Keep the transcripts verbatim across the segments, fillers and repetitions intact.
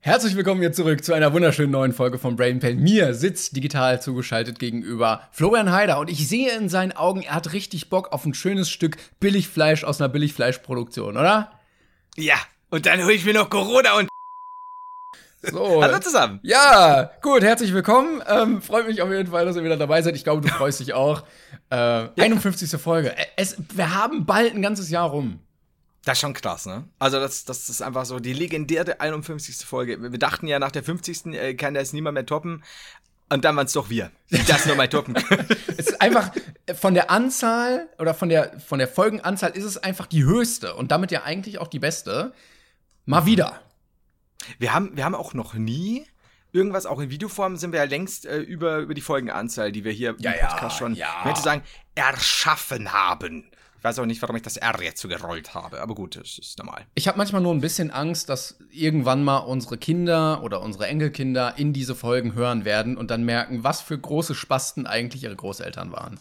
Herzlich willkommen hier zurück zu einer wunderschönen neuen Folge von Brain Pain. Mir sitzt digital zugeschaltet gegenüber Florian Heider und ich sehe in seinen Augen, er hat richtig Bock auf ein schönes Stück Billigfleisch aus einer Billigfleischproduktion, oder? Ja, und dann hole ich mir noch Corona und so. Hallo zusammen. Ja, gut, herzlich willkommen. Ähm, freut mich auf jeden Fall, dass ihr wieder dabei seid. Ich glaube, du freust dich auch. Äh, ja. einundfünfzigste Folge. Es, wir haben bald ein ganzes Jahr rum. Das ist schon krass, ne? Also das, das ist einfach so die legendäre einundfünfzigste Folge. Wir dachten ja, nach der fünfzigsten Äh, kann das niemand mehr toppen. Und dann waren es doch wir, die das nochmal toppen können. Es ist einfach, von der Anzahl oder von der, von der Folgenanzahl ist es einfach die höchste und damit ja eigentlich auch die beste. Mal wieder. Wir haben, wir haben auch noch nie irgendwas, auch in Videoform sind wir ja längst äh, über, über die Folgenanzahl, die wir hier ja, im Podcast ja, schon, ja. ich möchte sagen, erschaffen haben. Ich weiß auch nicht, warum ich das R jetzt so gerollt habe, aber gut, das ist normal. Ich habe manchmal nur ein bisschen Angst, dass irgendwann mal unsere Kinder oder unsere Enkelkinder in diese Folgen hören werden und dann merken, was für große Spasten eigentlich ihre Großeltern waren.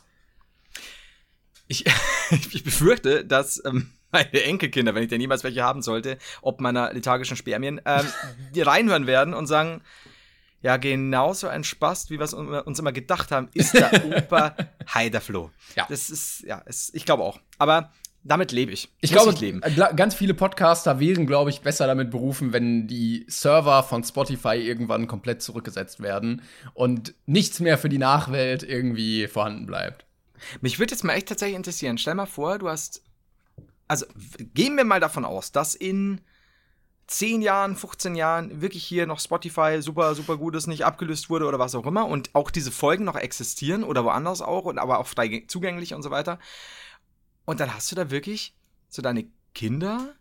Ich, ich befürchte, dass ähm, meine Enkelkinder, wenn ich denn niemals welche haben sollte, ob meiner lethargischen Spermien, ähm, die reinhören werden und sagen, ja, genauso ein Spast, wie wir es uns immer gedacht haben, ist der Opa Heiderfloh. Ja. Das ist, ja, es, ich glaube auch. Aber damit lebe ich. Ich Muss glaube, ich leben. ganz viele Podcaster wären, glaube ich, besser damit berufen, wenn die Server von Spotify irgendwann komplett zurückgesetzt werden und nichts mehr für die Nachwelt irgendwie vorhanden bleibt. Mich würde jetzt mal echt tatsächlich interessieren. Stell mal vor, du hast, also gehen wir mal davon aus, dass in zehn Jahren, fünfzehn Jahren wirklich hier noch Spotify super, super gut ist, nicht abgelöst wurde oder was auch immer und auch diese Folgen noch existieren oder woanders auch und aber auch frei zugänglich und so weiter. Und dann hast du da wirklich so deine Kinder,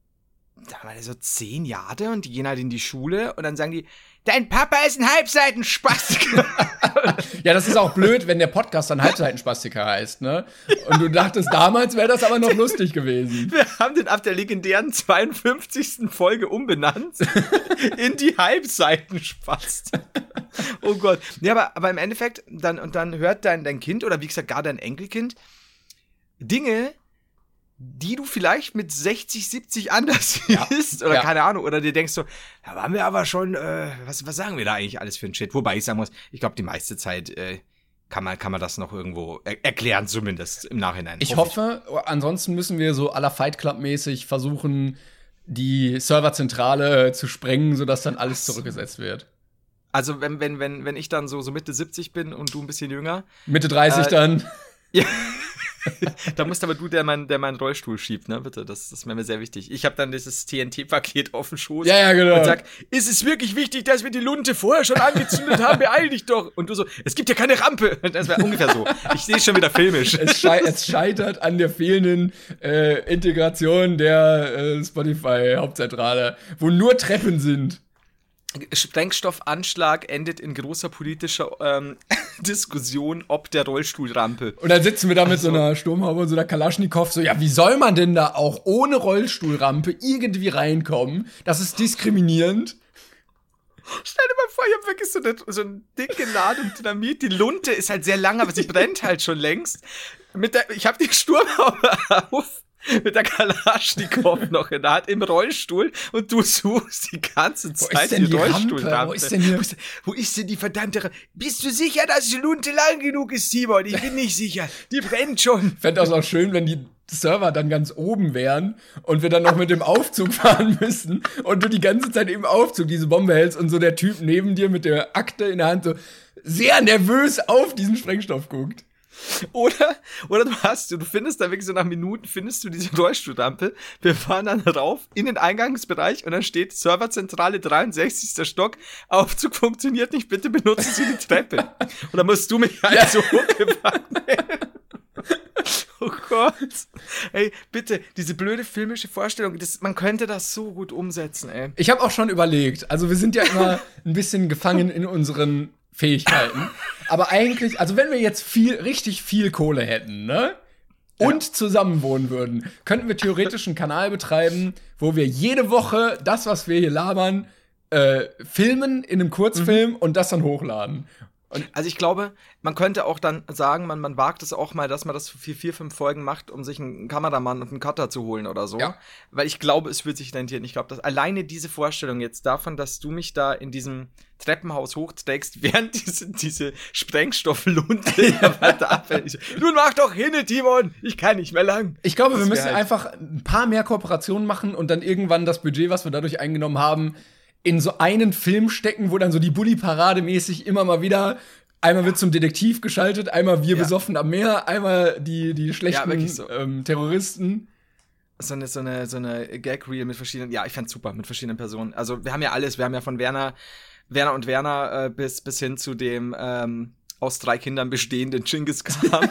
da waren die so zehn Jahre und die gehen halt in die Schule und dann sagen die, dein Papa ist ein Halbseitenspastiker. Ja, das ist auch blöd, wenn der Podcast dann Halbseitenspastiker heißt, ne? Und du dachtest, damals wäre das aber noch lustig gewesen. Wir haben den ab der legendären zweiundfünfzigsten Folge umbenannt in die Halbseitenspast. Oh Gott. Ja, aber, aber im Endeffekt, dann, und dann hört dein, dein Kind oder wie gesagt gar dein Enkelkind Dinge, die du vielleicht mit sechzig, siebzig anders ja. siehst oder ja. keine Ahnung, oder dir denkst so, da waren wir aber schon, äh, was, was sagen wir da eigentlich alles für ein Shit? Wobei ich sagen muss, ich glaube, die meiste Zeit äh, kann man, kann man das noch irgendwo er- erklären, zumindest im Nachhinein. Ich hoffe, ich. ansonsten müssen wir so à la Fight Club-mäßig versuchen, die Serverzentrale zu sprengen, sodass dann alles zurückgesetzt wird. Also wenn, wenn, wenn, wenn ich dann so, so Mitte siebzig bin und du ein bisschen jünger. Mitte dreißig äh, dann. Ja. Da musst aber du, der meinen der mein Rollstuhl schiebt, ne, bitte, das, das wäre mir sehr wichtig. Ich habe dann dieses T N T-Paket auf dem Schoß ja, ja, genau. und sag, ist es wirklich wichtig, dass wir die Lunte vorher schon angezündet haben? Beeil dich doch. Und du so, es gibt ja keine Rampe. Das wäre ungefähr so. Ich sehe schon wieder filmisch. Es, schei- es scheitert an der fehlenden äh, Integration der äh, Spotify-Hauptzentrale, wo nur Treppen sind. Sprengstoffanschlag endet in großer politischer ähm, Diskussion ob der Rollstuhlrampe. Und dann sitzen wir da mit also, so einer Sturmhaube und so einer Kalaschnikow so, ja, wie soll man denn da auch ohne Rollstuhlrampe irgendwie reinkommen? Das ist diskriminierend. Stell dir mal vor, ich hab wirklich so, eine, so einen dicken Ladung Dynamit. Die Lunte ist halt sehr lang, aber sie brennt halt schon längst. Mit der, ich habe die Sturmhaube auf. Mit der Kalaschnikow noch in der Hand im Rollstuhl und du suchst die ganze Zeit die, die Rollstuhlrampe. Wo ist denn hier? Wo ist, wo ist denn die verdammte Rampe? Bist du sicher, dass die Lunte lang genug ist, Simon? Ich bin nicht sicher. Die brennt schon. Ich fände das auch schön, wenn die Server dann ganz oben wären und wir dann noch mit dem Aufzug fahren müssen und du die ganze Zeit im Aufzug diese Bombe hältst und so der Typ neben dir mit der Akte in der Hand so sehr nervös auf diesen Sprengstoff guckt. Oder, oder du hast, du findest da wirklich so nach Minuten, findest du diese Rollstuhlrampe, wir fahren dann rauf in den Eingangsbereich und dann steht Serverzentrale dreiundsechzigster Stock, Aufzug funktioniert nicht, bitte benutzen Sie die Treppe. Und dann musst du mich halt ja. so hochgefahren werden. Oh Gott. Ey, bitte, diese blöde filmische Vorstellung, das, man könnte das so gut umsetzen, ey. Ich habe auch schon überlegt, also wir sind ja immer ein bisschen gefangen in unseren Fähigkeiten. Aber eigentlich, also wenn wir jetzt viel, richtig viel Kohle hätten, ne? Und ja. zusammen wohnen würden, könnten wir theoretisch einen Kanal betreiben, wo wir jede Woche das, was wir hier labern, äh, filmen in einem Kurzfilm mhm. und das dann hochladen. Und also ich glaube, man könnte auch dann sagen, man, man wagt es auch mal, dass man das für vier, fünf Folgen macht, um sich einen Kameramann und einen Cutter zu holen oder so. Ja. Weil ich glaube, es wird sich rentieren. Ich glaube, dass alleine diese Vorstellung jetzt davon, dass du mich da in diesem Treppenhaus hochträgst, während diese, diese Sprengstofflunte weiter abfällt. Nun mach doch hin, Timon! Ich kann nicht mehr lang. Ich glaube, Das wir wär müssen halt- einfach ein paar mehr Kooperationen machen und dann irgendwann das Budget, was wir dadurch eingenommen haben, in so einen Film stecken, wo dann so die Bully-Parade mäßig immer mal wieder einmal wird zum Detektiv geschaltet, einmal wir Ja. besoffen am Meer, einmal die, die schlechten wirklich so. ähm, Terroristen. So eine, so eine, so eine Gag-Reel mit verschiedenen, ja, ich fand's super, mit verschiedenen Personen. Also, wir haben ja alles, wir haben ja von Werner, Werner und Werner äh, bis, bis hin zu dem, ähm, aus drei Kindern bestehenden Genghis Khan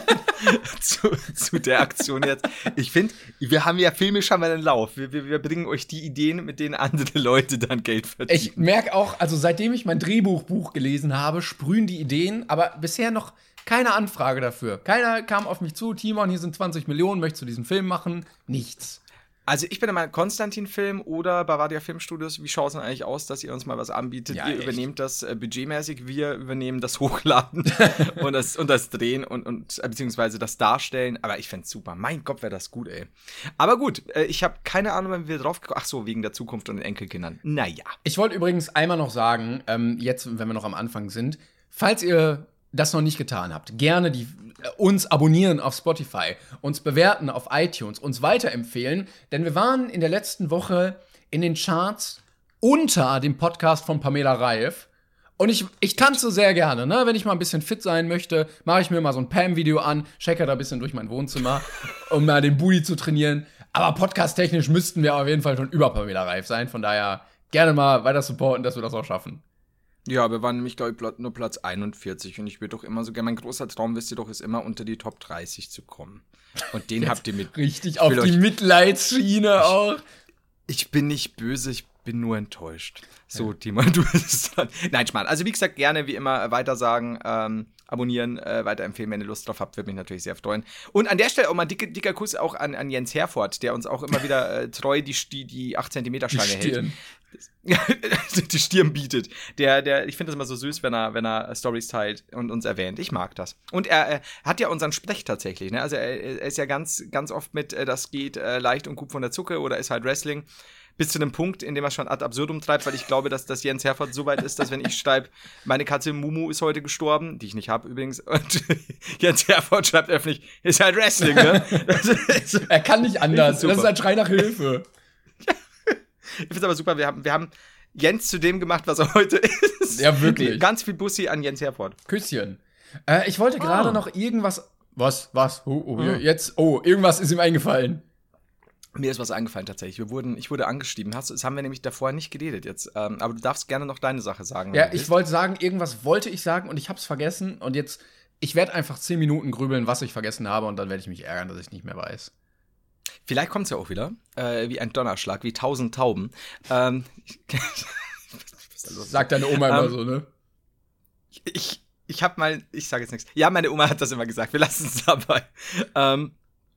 zu, zu der Aktion jetzt. Ich finde, wir haben ja filmisch haben wir einen Lauf. Wir, wir, wir bringen euch die Ideen, mit denen andere Leute dann Geld verdienen. Ich merke auch, also seitdem ich mein Drehbuchbuch gelesen habe, sprühen die Ideen, aber bisher noch keine Anfrage dafür. Keiner kam auf mich zu, Timon, hier sind zwanzig Millionen, möchtest du diesen Film machen? Nichts. Also ich bin immer Konstantin-Film oder Bavaria Filmstudios. Wie schaut es denn eigentlich aus, dass ihr uns mal was anbietet? Ja, ihr echt. übernehmt das äh, budgetmäßig, wir übernehmen das Hochladen und, das, und das Drehen und, und äh, beziehungsweise das Darstellen. Aber ich fänd's super. Mein Gott, wäre das gut, ey. Aber gut, äh, ich habe keine Ahnung, wann wir drauf gekommen. Ach so, wegen der Zukunft und den Enkelkindern. Naja. Ich wollte übrigens einmal noch sagen, ähm, jetzt, wenn wir noch am Anfang sind, falls ihr das noch nicht getan habt, gerne die, äh, uns abonnieren auf Spotify, uns bewerten auf iTunes, uns weiterempfehlen, denn wir waren in der letzten Woche in den Charts unter dem Podcast von Pamela Reif. Und ich, ich tanze sehr gerne, ne? Wenn ich mal ein bisschen fit sein möchte, mache ich mir mal so ein Pam-Video an, checker da ein bisschen durch mein Wohnzimmer, um mal den Booty zu trainieren. Aber podcast-technisch müssten wir auf jeden Fall schon über Pamela Reif sein. Von daher gerne mal weiter supporten, dass wir das auch schaffen. Ja, wir waren nämlich, glaube ich, nur Platz einundvierzig und ich würde doch immer so gerne, mein großer Traum, wisst ihr doch, ist immer unter die Top dreißig zu kommen. Und den habt ihr mit. Richtig Ich auf will die euch- Mitleidsschiene auch. Ich bin nicht böse, ich bin nur enttäuscht. So, Timon, du bist es dann. Nein, Schmarrn. Also, wie gesagt, gerne wie immer äh, weitersagen, ähm, abonnieren, äh, weiterempfehlen, wenn ihr Lust drauf habt, würde mich natürlich sehr freuen. Und an der Stelle auch mal dicke, dicker Kuss auch an, an Jens Herford, der uns auch immer wieder äh, treu die, die, die acht Zentimeter Die Stange hält. Stirn. Ja, die Stirn bietet. Der, der, ich finde das immer so süß, wenn er, wenn er Stories teilt und uns erwähnt. Ich mag das. Und er äh, hat ja unseren Sprech tatsächlich, ne? Also er, er ist ja ganz, ganz oft mit, äh, das geht äh, leicht und gut von der Zucke oder ist halt Wrestling. Bis zu einem Punkt, in dem er schon ad absurdum treibt, weil ich glaube, dass, dass Jens Herford so weit ist, dass wenn ich schreibe, meine Katze Mumu ist heute gestorben, die ich nicht habe übrigens, und Jens Herford schreibt öffentlich, ist halt Wrestling, ne? Das ist, Er kann nicht anders. Super. Das ist ein Schrei nach Hilfe. Ich finde es aber super, wir haben, wir haben Jens zu dem gemacht, was er heute ist. Ja, wirklich. Ganz viel Bussi an Jens Herford. Küsschen. Äh, ich wollte gerade Ah. noch irgendwas. Was? Was? Oh, oh, Ah. jetzt. Oh, irgendwas ist ihm eingefallen. Mir ist was eingefallen tatsächlich. Wir wurden, ich wurde angeschrieben. Hast, du- das haben wir nämlich davor nicht geredet jetzt. Ähm, aber du darfst gerne noch deine Sache sagen. wenn Ja, du ich willst. wollte sagen, irgendwas wollte ich sagen und ich hab's vergessen. Und jetzt, ich werde einfach zehn Minuten grübeln, was ich vergessen habe. Und dann werde ich mich ärgern, dass ich nicht mehr weiß. Vielleicht kommt es ja auch wieder. Äh, wie ein Donnerschlag, wie tausend Tauben. Ähm, Sagt deine Oma immer Ähm, so, ne? ich ich habe mal, ich sage jetzt nichts. Ja, meine Oma hat das immer gesagt. Wir lassen es dabei. Ähm,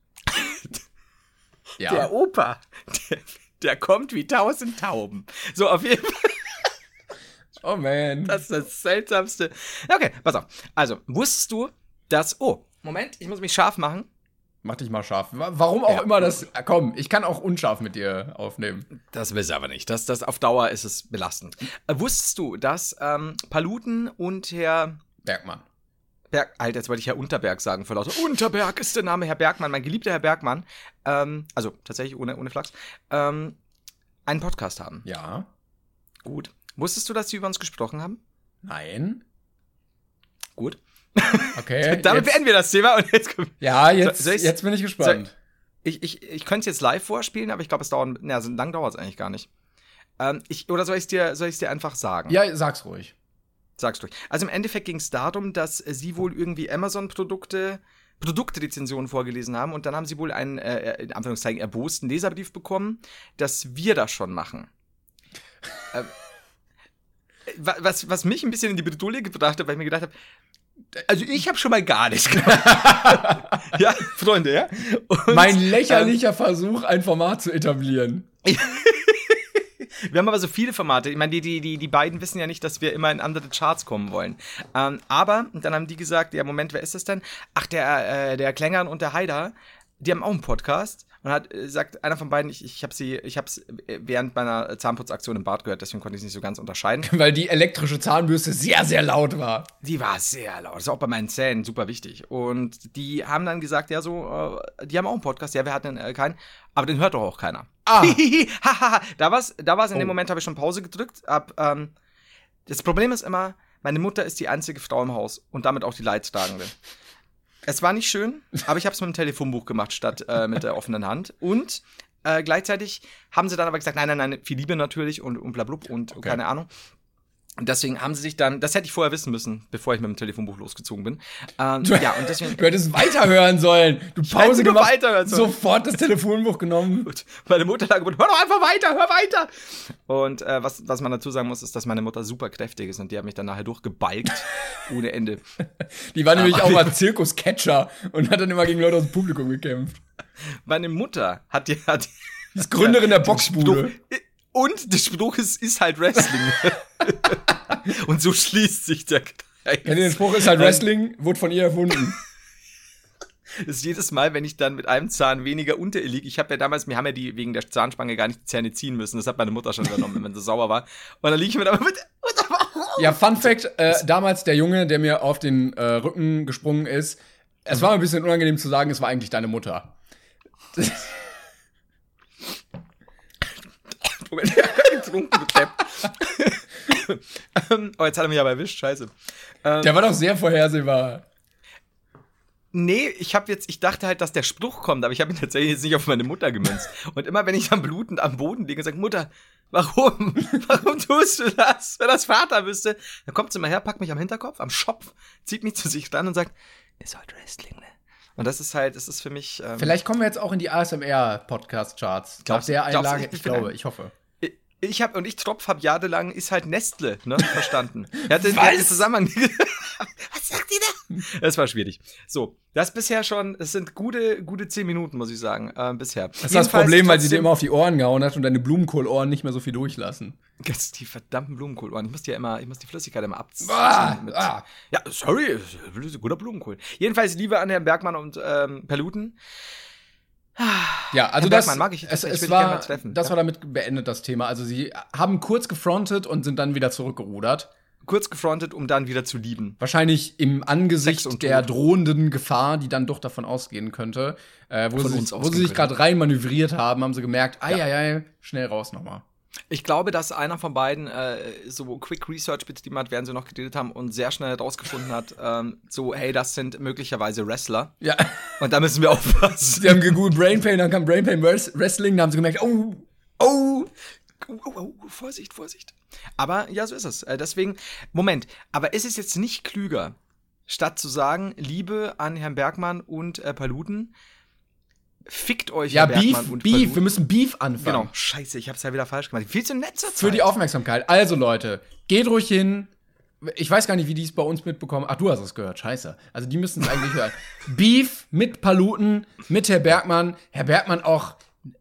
Ja. Der Opa, der, der kommt wie tausend Tauben. So, auf jeden Fall. Oh man. Das ist das Seltsamste. Okay, pass auf. Also, wusstest du, dass. Oh, Moment, ich muss mich scharf machen. Mach dich mal scharf. Wa- Warum auch Ja. immer das. Ah, Komm, ich kann auch unscharf mit dir aufnehmen. Das willst du aber nicht. Das, das auf Dauer ist es belastend. Äh, wusstest du, dass ähm, Paluten und Herr Bergmann. Berg, Alter, jetzt wollte ich Herr Unterberg sagen, vor lauter Unterberg ist der Name, Herr Bergmann, mein geliebter Herr Bergmann, ähm, also tatsächlich ohne, ohne Flachs, ähm, einen Podcast haben. Ja. Gut. Wusstest du, dass sie über uns gesprochen haben? Nein. Gut. Okay. Damit jetzt, beenden wir das Thema und jetzt kommt. ja, jetzt, Soll ich's- jetzt bin ich gespannt. Ich, ich, ich könnte es jetzt live vorspielen, aber ich glaube, es dauert. Na, so lang dauert es eigentlich gar nicht. Ähm, ich, oder soll ich es dir, soll ich's dir einfach sagen? Ja, sag's ruhig. Sag's durch. Also im Endeffekt ging es darum, dass äh, sie wohl irgendwie Amazon-Produkte, Produktrezensionen vorgelesen haben und dann haben sie wohl einen, äh, in Anführungszeichen, erbosten Leserbrief bekommen, dass wir das schon machen. ähm, wa- was, was mich ein bisschen in die Bredouille gebracht hat, weil ich mir gedacht habe, also ich habe schon mal gar nichts gemacht. Ja, Freunde, ja? Und, Mein lächerlicher Versuch, ein Format zu etablieren. Wir haben aber so viele Formate. Ich meine, die, die, die, die beiden wissen ja nicht, dass wir immer in andere Charts kommen wollen. Ähm, aber, und dann haben die gesagt, ja, Moment, wer ist das denn? Ach, der, äh, der Klängern und der Haider, die haben auch einen Podcast. Und hat äh, sagt einer von beiden, ich, ich habe sie, ich habe es während meiner Zahnputzaktion im Bad gehört, deswegen konnte ich es nicht so ganz unterscheiden. Weil die elektrische Zahnbürste sehr, sehr laut war. Die war sehr laut. Das ist auch bei meinen Zähnen super wichtig. Und die haben dann gesagt, ja, so, äh, die haben auch einen Podcast. Ja, wer hat denn äh, keinen? Aber den hört doch auch keiner. Ah. da war's, da war's in Oh. dem Moment, habe ich schon Pause gedrückt. Hab, ähm, das Problem ist immer, meine Mutter ist die einzige Frau im Haus und damit auch die Leidtragende. Es war nicht schön, aber ich habe es mit dem Telefonbuch gemacht, statt äh, mit der offenen Hand. Und äh, gleichzeitig haben sie dann aber gesagt, nein, nein, nein, viel Liebe natürlich und, und blablub und Okay. keine Ahnung. Und deswegen haben sie sich dann, das hätte ich vorher wissen müssen, bevor ich mit dem Telefonbuch losgezogen bin. Ähm, Du, ja, und deswegen. du hättest weiterhören sollen. Du hätte Pause nur gemacht, weiterhören sollen. sofort das Telefonbuch genommen. Gut. Meine Mutter lag und hör doch einfach weiter, hör weiter. Und äh, was, was man dazu sagen muss, ist, dass meine Mutter super kräftig ist und die hat mich dann nachher durchgebalgt ohne Ende. Die war nämlich Aber- auch mal Zirkus-Catcher und hat dann immer gegen Leute aus dem Publikum gekämpft. Meine Mutter hat die, hat die Die ist Gründerin der Boxbude. und der Spruch ist, ist halt Wrestling. Und so schließt sich der Kreis. Ja, der Spruch ist halt Wrestling, wurde von ihr erfunden. Das ist jedes Mal, wenn ich dann mit einem Zahn weniger unter ihr liege. Ich habe ja damals, wir haben ja die wegen der Zahnspange gar nicht die Zähne ziehen müssen. Das hat meine Mutter schon übernommen, wenn sie sauer war. Und dann liege ich mir aber mit. Ja, Fun Fact, äh, damals der Junge, der mir auf den äh, Rücken gesprungen ist, es war ein bisschen unangenehm zu sagen, es war eigentlich deine Mutter. Moment, ich hab getrunken, du Depp. Ähm, oh, jetzt hat er mich aber erwischt, scheiße. Ähm, Der war doch sehr vorhersehbar. Nee, ich habe jetzt, ich dachte halt, dass der Spruch kommt, aber ich habe ihn tatsächlich jetzt nicht auf meine Mutter gemünzt. Und immer wenn ich dann blutend am Boden liege und sage, Mutter, warum? Warum tust du das? Wenn das Vater wüsste, dann kommt sie mal her, packt mich am Hinterkopf, am Schopf, zieht mich zu sich ran und sagt, ist halt Wrestling, ne? Und das ist halt, das ist für mich. Ähm, Vielleicht kommen wir jetzt auch in die A S M R-Podcast-Charts. Nach Glaubst du- der glaubst du, Einlage, ich ich bin glaube, ein- ich hoffe. Ich habe und ich Tropf hab jahrelang ist halt Nestle, ne, verstanden. Er hat den, Was? der hat den Zusammenhang. Was sagt die da? Das war schwierig. So, das bisher schon, es sind gute gute zehn Minuten, muss ich sagen, äh, bisher. Das ist das Problem, weil sie dir immer auf die Ohren gehauen hat und deine Blumenkohlohren nicht mehr so viel durchlassen. Jetzt die verdammten Blumenkohlohren. Ich muss die ja immer, ich muss die Flüssigkeit immer abziehen. Ah, mit, ah. Ja, sorry, guter Blumenkohl. Jedenfalls Liebe an Herrn Bergmann und ähm, Paluten. Ja, also Herr das, Bergmann mag ich es, tatsächlich. Ich es würde ihn gerne war, mal treffen. das Ja. war damit beendet, das Thema. Also sie haben kurz gefrontet und sind dann wieder zurückgerudert. Kurz gefrontet, um dann wieder zu lieben. Wahrscheinlich im Angesicht Sex und der Tod. drohenden Gefahr, die dann doch davon ausgehen könnte. Äh, wo Von sie, uns wo ausgehen sie sich könnte. gerade rein manövriert haben, haben sie gemerkt, ei, Ja. ei, ei, schnell raus nochmal. Ich glaube, dass einer von beiden äh, so Quick Research betrieben hat, während sie noch geredet haben und sehr schnell herausgefunden hat, ähm, so, hey, das sind möglicherweise Wrestler. Ja, Und da müssen wir aufpassen. sie haben gegoogelt Brain Pain, dann kam Brain Pain Wrestling, dann haben sie gemerkt, oh, oh. Oh, oh, oh, Vorsicht, Vorsicht. Aber ja, so ist es. Äh, deswegen, Moment, aber ist es jetzt nicht klüger, statt zu sagen, Liebe an Herrn Bergmann und äh, Paluten, fickt euch Ja, Herr Beef, Bergmann und Beef, wir Paluten? müssen Beef anfangen. Genau, scheiße, ich hab's ja wieder falsch gemacht. Viel zu nett zur Zeit. Für die Aufmerksamkeit. Also Leute, geht ruhig hin. Ich weiß gar nicht, wie die es bei uns mitbekommen. Ach, du hast es gehört. Scheiße. Also die müssen es eigentlich hören. Beef mit Paluten, mit Herr Bergmann. Herr Bergmann auch.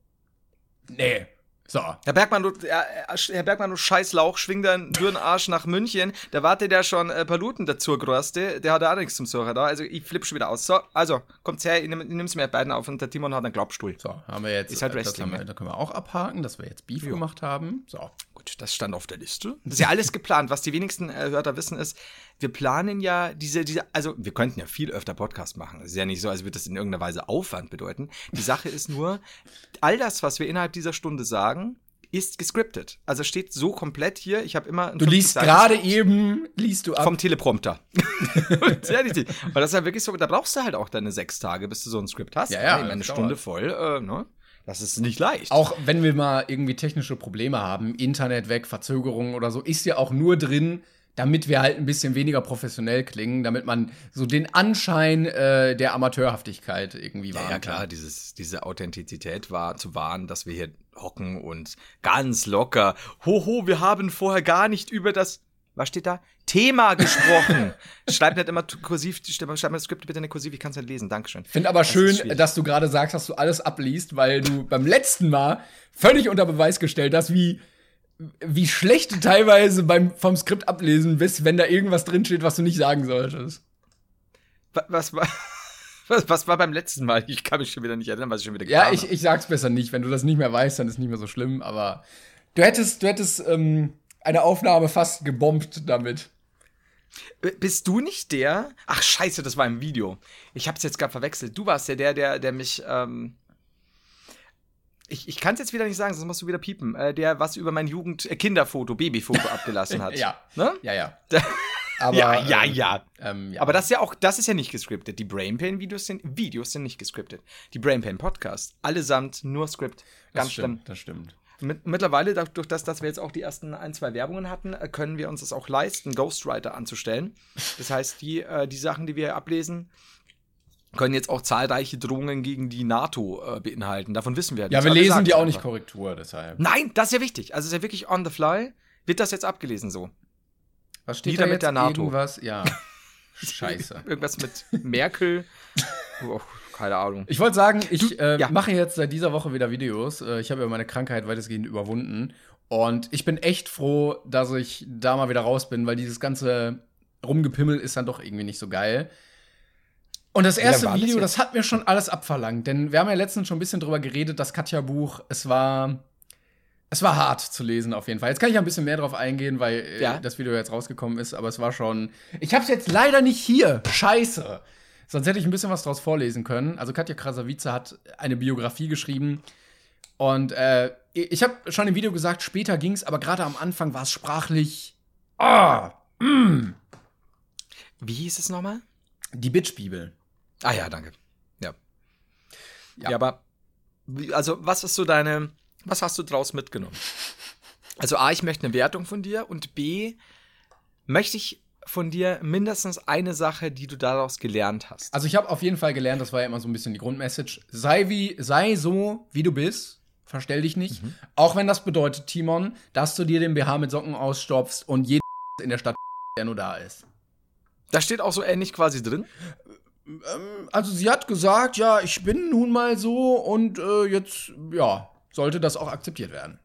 Nee. So. Herr Bergmann, du, äh, Herr Bergmann, du Scheißlauch, schwing deinen dürren Arsch nach München. Da wartet der schon äh, Paluten dazu, Größte. Der hat ja auch nichts zum Suchen da. Also ich flipp schon wieder aus. So, also, kommt's her, ich, nehm, ich nimm's mir beiden auf und der Timon hat einen Klappstuhl. So, haben wir jetzt. Ist halt das Wrestling, haben wir, ne? da können wir auch abhaken, dass wir jetzt Beef Jo. gemacht haben. So. Gut, das stand auf der Liste. Das ist ja alles geplant. Was die wenigsten äh, Hörer wissen ist, wir planen ja diese, diese, also wir könnten ja viel öfter Podcast machen. Es ist ja nicht so, als würde das in irgendeiner Weise Aufwand bedeuten. Die Sache ist nur, all das, was wir innerhalb dieser Stunde sagen, ist gescriptet. Also steht so komplett hier. Ich habe immer ein Du liest fünfzig gerade Seiten eben, liest du ab. vom Teleprompter. Sehr richtig. Weil das ist ja wirklich so, da brauchst du halt auch deine sechs Tage, bis du so ein Skript hast. Ja, ja, Hey, eine das Stunde dauert. voll, äh, ne? Das ist nicht leicht. Auch wenn wir mal irgendwie technische Probleme haben, Internet weg, Verzögerungen oder so, ist ja auch nur drin, damit wir halt ein bisschen weniger professionell klingen, damit man so den Anschein äh, der Amateurhaftigkeit irgendwie Ja, wahren ja, klar, kann. dieses, diese Authentizität war zu wahren, dass wir hier hocken und ganz locker, hoho, wir haben vorher gar nicht über das, was steht da? Thema gesprochen. Schreib nicht immer kursiv, schreib mir das Skript bitte nicht kursiv, ich kann es nicht lesen, Dankeschön. Finde aber Das ist schön, schwierig. dass du gerade sagst, dass du alles abliest, weil du beim letzten Mal völlig unter Beweis gestellt hast, wie wie schlecht du teilweise beim, vom Skript ablesen bist, wenn da irgendwas drinsteht, was du nicht sagen solltest. Was war, was, was war beim letzten Mal? Ich kann mich schon wieder nicht erinnern, was ich schon wieder getan Ja, ich, ich sag's besser nicht. Wenn du das nicht mehr weißt, dann ist es nicht mehr so schlimm. Aber du hättest, du hättest ähm, eine Aufnahme fast gebombt damit. Bist du nicht der? Ach, scheiße, das war im Video. Ich hab's jetzt gerade verwechselt. Du warst ja der, der, der mich, ähm Ich, ich kann es jetzt wieder nicht sagen, sonst musst du wieder piepen. Äh, der was über mein Jugend-, äh, Kinderfoto, Babyfoto abgelassen hat. Ja. Ne? Ja, ja. Aber, ja, ja, ähm, ja. Ähm, ja. Aber das ist ja auch, das ist ja nicht gescriptet. Die Brainpain-Videos sind, Videos sind nicht gescriptet. Die Brainpain-Podcasts, allesamt nur Script. Ganz das schlimm. stimmt, das stimmt. Mit, mittlerweile, durch das, dass wir jetzt auch die ersten ein, zwei Werbungen hatten, können wir uns das auch leisten, Ghostwriter anzustellen. Das heißt, die, äh, die Sachen, die wir ablesen, können jetzt auch zahlreiche Drohungen gegen die NATO äh, beinhalten. Davon wissen wir. Ja, wir lesen die auch nicht Korrektur, deshalb. Nein, das ist ja wichtig. Also ist ja wirklich on the fly. Wird das jetzt abgelesen so? Was steht Wieder da mit jetzt? der NATO. Irgendwas? Ja. Scheiße. Irgendwas mit Merkel. Oh, keine Ahnung. Ich wollte sagen, ich Du, äh, ja. mache jetzt seit dieser Woche wieder Videos. Äh, ich habe ja meine Krankheit weitestgehend überwunden. Und ich bin echt froh, dass ich da mal wieder raus bin, weil dieses ganze Rumgepimmel ist dann doch irgendwie nicht so geil. Und das erste war das Video, jetzt? das hat mir schon alles abverlangt. Denn wir haben ja letztens schon ein bisschen drüber geredet, das Katja-Buch, es war, es war hart zu lesen auf jeden Fall. Jetzt kann ich ein bisschen mehr drauf eingehen, weil äh, Ja. das Video jetzt rausgekommen ist. Aber es war schon, ich habe es jetzt leider nicht hier. Scheiße. Sonst hätte ich ein bisschen was draus vorlesen können. Also Katja Krasavice hat eine Biografie geschrieben. Und äh, ich habe schon im Video gesagt, später ging's, aber gerade am Anfang war es sprachlich. Ah, mm. Wie hieß es nochmal? Die Bitch-Bibel. Ah ja, danke. Ja. Ja. Ja, aber, wie- also, was ist so deine, was hast du draus mitgenommen? Also, A, ich möchte eine Wertung von dir und B, möchte ich von dir mindestens eine Sache, die du daraus gelernt hast. Also ich habe auf jeden Fall gelernt, das war ja immer so ein bisschen die Grundmessage. Sei wie, sei so, wie du bist. Verstell dich nicht. Mhm. Auch wenn das bedeutet, Timon, dass du dir den B H mit Socken ausstopfst und jeder in der Stadt, der nur da ist. Da steht auch so ähnlich quasi drin. Ähm, also sie hat gesagt, ja, ich bin nun mal so und äh, jetzt, ja, sollte das auch akzeptiert werden.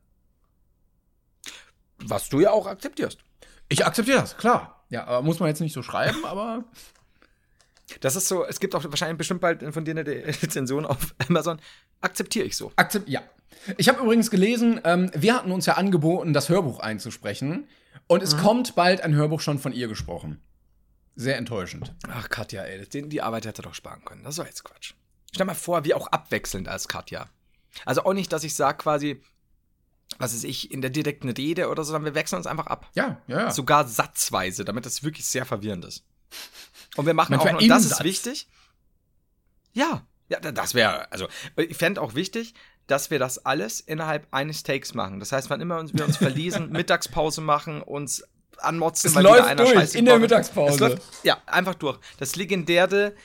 Was du ja auch akzeptierst. Ich akzeptiere das, klar. Ja, aber muss man jetzt nicht so schreiben, aber Das ist so, es gibt auch wahrscheinlich bestimmt bald von dir eine Rezension auf Amazon. Akzeptiere ich so. akzept ja. Ich habe übrigens gelesen, ähm, wir hatten uns ja angeboten, das Hörbuch einzusprechen. Und es kommt bald ein Hörbuch schon von ihr gesprochen. Sehr enttäuschend. Ach, Katja, ey, den, die Arbeit hätte doch sparen können. Das war jetzt Quatsch. Stell mal vor, wir auch abwechselnd als Katja. Also auch nicht, dass ich sage quasi, was weiß ich, in der direkten Rede oder so, sondern wir wechseln uns einfach ab. Ja, ja, ja. Sogar satzweise, damit das wirklich sehr verwirrend ist. Und wir machen Manchmal auch, und das im ist Satz. wichtig. Ja, ja, das wäre, also ich fände auch wichtig, dass wir das alles innerhalb eines Takes machen. Das heißt, wann immer uns, wir uns verlesen, Mittagspause machen, uns anmotzen, Es weil wieder läuft einer durch Scheiße in der gebaut hat. Mittagspause. Es läuft, ja, einfach durch. Das legendäre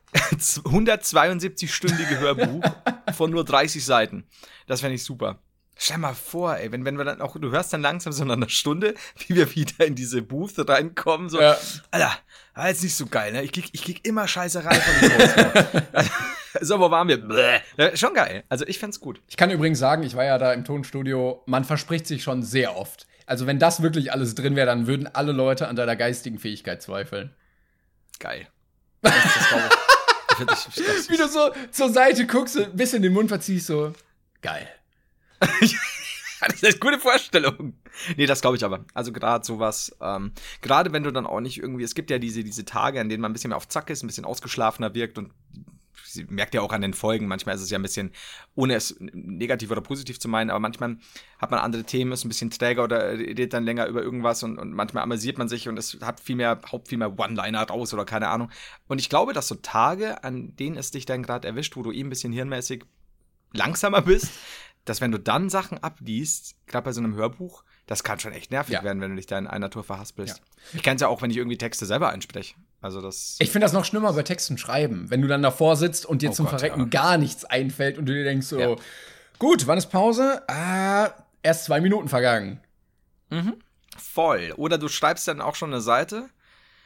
hundertzweiundsiebzig-stündige Hörbuch von nur dreißig Seiten. Das fände ich super. Stell mal vor, ey, wenn, wenn wir dann auch, du hörst dann langsam so nach einer Stunde, wie wir wieder in diese Booth reinkommen, so, Ja. Alter, war jetzt nicht so geil, ne? Ich krieg, ich krieg immer Scheißerei von dem So, wo waren wir? Bäh. Ja, schon geil. Also ich fänd's gut. Ich kann übrigens sagen, ich war ja da im Tonstudio, man verspricht sich schon sehr oft. Also wenn das wirklich alles drin wäre, dann würden alle Leute an deiner geistigen Fähigkeit zweifeln. Geil. Das, das glaube ich. Ich find, ich, das, Wie du so zur Seite guckst, ein bisschen den Mund verziehst, so, geil. Das ist eine gute Vorstellung. Nee, das glaube ich aber. Also gerade sowas, ähm, gerade wenn du dann auch nicht irgendwie, es gibt ja diese, diese Tage, an denen man ein bisschen mehr auf Zack ist, ein bisschen ausgeschlafener wirkt und sie merkt ja auch an den Folgen, manchmal ist es ja ein bisschen, ohne es negativ oder positiv zu meinen, aber manchmal hat man andere Themen, ist ein bisschen träger oder redet dann länger über irgendwas und, und manchmal amüsiert man sich und es hat viel mehr, haupt viel mehr One-Liner raus oder keine Ahnung. Und ich glaube, dass so Tage, an denen es dich dann gerade erwischt, wo du eh ein bisschen hirnmäßig langsamer bist, dass wenn du dann Sachen abliest, gerade bei so einem Hörbuch, das kann schon echt nervig Ja. werden, wenn du dich da in einer Tour verhaspelst. Ja. Ich kenn's ja auch, wenn ich irgendwie Texte selber einspreche. Also das. Ich finde das noch schlimmer bei Texten schreiben, wenn du dann davor sitzt und dir Oh zum Gott, Verrecken ja. gar nichts einfällt und du dir denkst so, Ja. gut, wann ist Pause? Ah, erst zwei Minuten vergangen. Mhm. Voll. Oder du schreibst dann auch schon eine Seite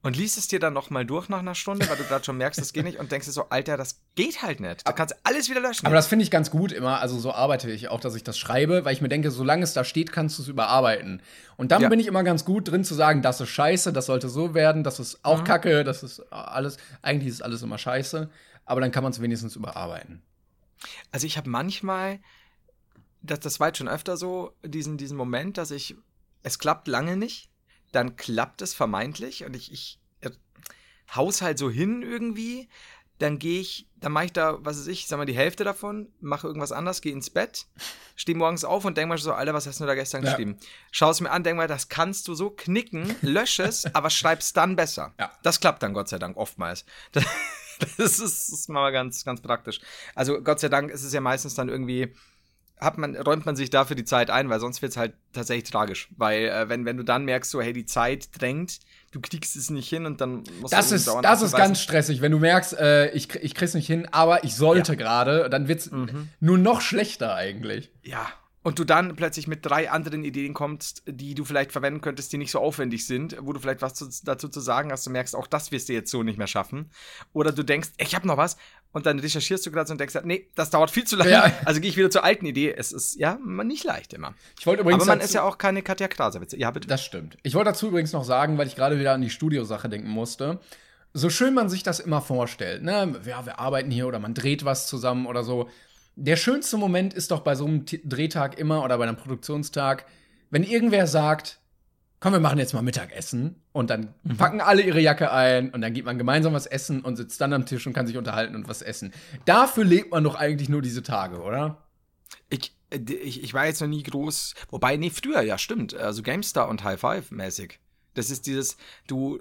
und liest es dir dann noch mal durch nach einer Stunde, weil du gerade schon merkst, das geht nicht und denkst dir so, Alter, das geht halt nicht. Du kannst alles wieder löschen. Aber das finde ich ganz gut immer, also so arbeite ich auch, dass ich das schreibe, weil ich mir denke, solange es da steht, kannst du es überarbeiten. Und dann Ja. bin ich immer ganz gut drin zu sagen, das ist scheiße, das sollte so werden, das ist auch Mhm. Kacke, das ist alles, eigentlich ist alles immer scheiße, aber dann kann man es wenigstens überarbeiten. Also ich habe manchmal, das, das war jetzt schon öfter so, diesen, diesen Moment, dass ich, es klappt lange nicht, dann klappt es vermeintlich und ich, ich äh, hau's halt so hin irgendwie, dann gehe ich, dann mache ich da, was weiß ich, sag mal die Hälfte davon, mache irgendwas anderes, gehe ins Bett, stehe morgens auf und denke mal so, Alter, was hast du da gestern Ja. geschrieben? Schau es mir an, denk mal, das kannst du so knicken, lösch es, aber schreib's dann besser. Ja. Das klappt dann Gott sei Dank oftmals. Das, das, ist, das ist mal ganz, ganz praktisch. Also Gott sei Dank ist es ja meistens dann irgendwie, hat man, räumt man sich dafür die Zeit ein, weil sonst wird es halt tatsächlich tragisch. Weil äh, wenn, wenn du dann merkst, so, hey, die Zeit drängt, du kriegst es nicht hin und dann musst Das du ist, dauernd das ist abbeweisen. ganz stressig, wenn du merkst, äh, ich, ich krieg's nicht hin, aber ich sollte Ja. gerade, dann wird's Mhm. nur noch schlechter eigentlich. Ja. Und du dann plötzlich mit drei anderen Ideen kommst, die du vielleicht verwenden könntest, die nicht so aufwendig sind, wo du vielleicht was zu, dazu zu sagen hast, du merkst, auch das wirst du jetzt so nicht mehr schaffen. Oder du denkst, ich habe noch was und dann recherchierst du gerade so und denkst, nee, das dauert viel zu lange, Ja. also gehe ich wieder zur alten Idee. Es ist ja nicht leicht immer. Ich wollte übrigens Aber man dazu- ist ja auch keine Katja Krasavice. Ja, bitte. Das stimmt. Ich wollte dazu übrigens noch sagen, weil ich gerade wieder an die Studiosache denken musste. So schön man sich das immer vorstellt, ne? Ja, wir arbeiten hier oder man dreht was zusammen oder so. Der schönste Moment ist doch bei so einem T- Drehtag immer oder bei einem Produktionstag, wenn irgendwer sagt, komm, wir machen jetzt mal Mittagessen und dann packen alle ihre Jacke ein und dann geht man gemeinsam was essen und sitzt dann am Tisch und kann sich unterhalten und was essen. Dafür lebt man doch eigentlich nur diese Tage, oder? Ich, äh, ich, ich war jetzt noch nie groß, wobei, nee, früher, ja, stimmt. Also GameStar und High Five mäßig. Das ist dieses, du,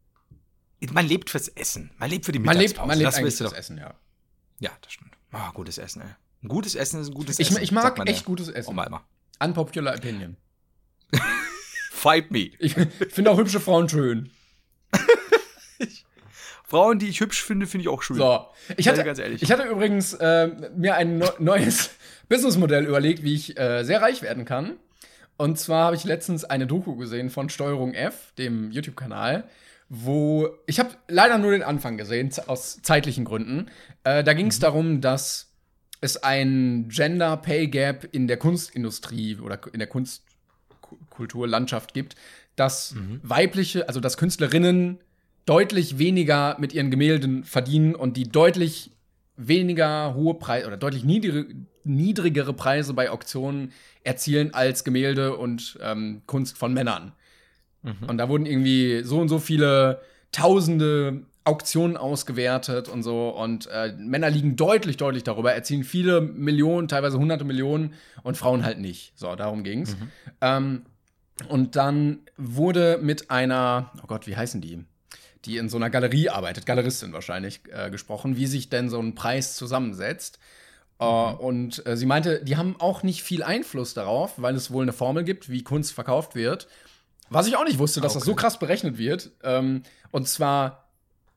man lebt fürs Essen. Man lebt für die Man Mittagspause. lebt, man lebt das eigentlich willst du fürs doch. Essen, ja. Ja, das stimmt. Ah, gutes Essen, ey. Ein gutes Essen ist ein gutes Ich, Essen. ich sagt mag man echt ja. gutes Essen. Oh, mal, mal. Unpopular Opinion. Fight me. Ich finde auch hübsche Frauen schön. Frauen, die ich hübsch finde, finde ich auch schön. So, ich Sei hatte, ganz ehrlich. ich hatte übrigens äh, mir ein no- neues Businessmodell überlegt, wie ich äh, sehr reich werden kann. Und zwar habe ich letztens eine Doku gesehen von Steuerung F, dem YouTube-Kanal, wo ich habe leider nur den Anfang gesehen, z- aus zeitlichen Gründen. Äh, da ging es darum, dass es ein Gender Pay Gap in der Kunstindustrie oder in der Kunstkulturlandschaft gibt, dass weibliche, also dass Künstlerinnen deutlich weniger mit ihren Gemälden verdienen und die deutlich weniger hohe Preise oder deutlich niedrigere, niedrigere Preise bei Auktionen erzielen als Gemälde und ähm, Kunst von Männern. Und da wurden irgendwie so und so viele tausende Auktionen ausgewertet und so. Und äh, Männer liegen deutlich, deutlich darüber, erzielen viele Millionen, teilweise hunderte Millionen und Frauen halt nicht. So, darum ging's. Mhm. Ähm, und dann wurde mit einer, oh Gott, wie heißen die? Die in so einer Galerie arbeitet, Galeristin wahrscheinlich, äh, gesprochen, wie sich denn so ein Preis zusammensetzt. Mhm. Uh, und äh, sie meinte, die haben auch nicht viel Einfluss darauf, weil es wohl eine Formel gibt, wie Kunst verkauft wird. Was ich auch nicht wusste, dass das Okay. so krass berechnet wird. Ähm, und zwar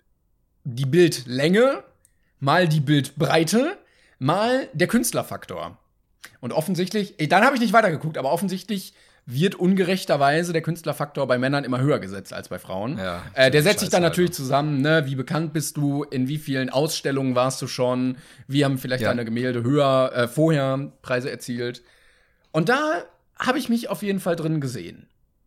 die Bildlänge mal die Bildbreite mal der Künstlerfaktor. Und offensichtlich, ey, dann habe ich nicht weitergeguckt, aber offensichtlich wird ungerechterweise der Künstlerfaktor bei Männern immer höher gesetzt als bei Frauen. Ja, äh, der setzt sich Scheiße, dann Alter. natürlich zusammen, ne, wie bekannt bist du, in wie vielen Ausstellungen warst du schon, wie haben vielleicht Ja. deine Gemälde höher, äh, vorher Preise erzielt. Und da habe ich mich auf jeden Fall drin gesehen.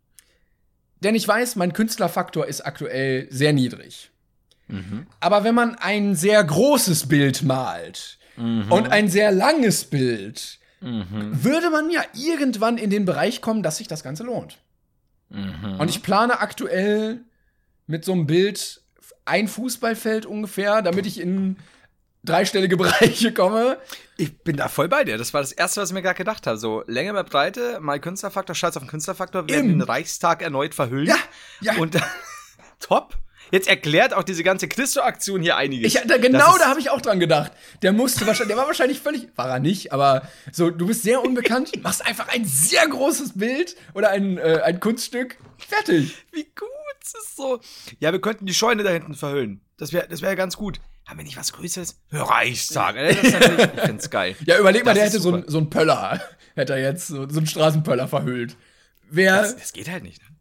Denn ich weiß, mein Künstlerfaktor ist aktuell sehr niedrig. Mhm. Aber wenn man ein sehr großes Bild malt und ein sehr langes Bild, Mhm. würde man ja irgendwann in den Bereich kommen, dass sich das Ganze lohnt. Mhm. Und ich plane aktuell mit so einem Bild ein Fußballfeld ungefähr, damit ich in dreistellige Bereiche komme. Ich bin da voll bei dir. Das war das Erste, was ich mir gerade gedacht habe. So, Länge mal Breite, mal Künstlerfaktor, scheiß auf den Künstlerfaktor, werden Eben. den Reichstag erneut verhüllen. Ja, ja. Und top. Jetzt erklärt auch diese ganze Christo-Aktion hier einiges. Ich, da, genau Das ist- da habe ich auch dran gedacht. Der musste wahrscheinlich, der war wahrscheinlich völlig, war er nicht, aber so, du bist sehr unbekannt, machst einfach ein sehr großes Bild oder ein, äh, ein Kunststück, fertig. Wie gut, es ist so. Ja, wir könnten die Scheune da hinten verhüllen. Das wäre das wär ganz gut. Haben wir nicht was Größeres? Reichstag. ey, Das ist natürlich, ich find's geil. Ja, überleg mal, Das der ist hätte so super. ein, so ein Pöller, hätte er jetzt so, so einen Straßenpöller verhüllt. Wer, Das, das geht halt nicht. Ne?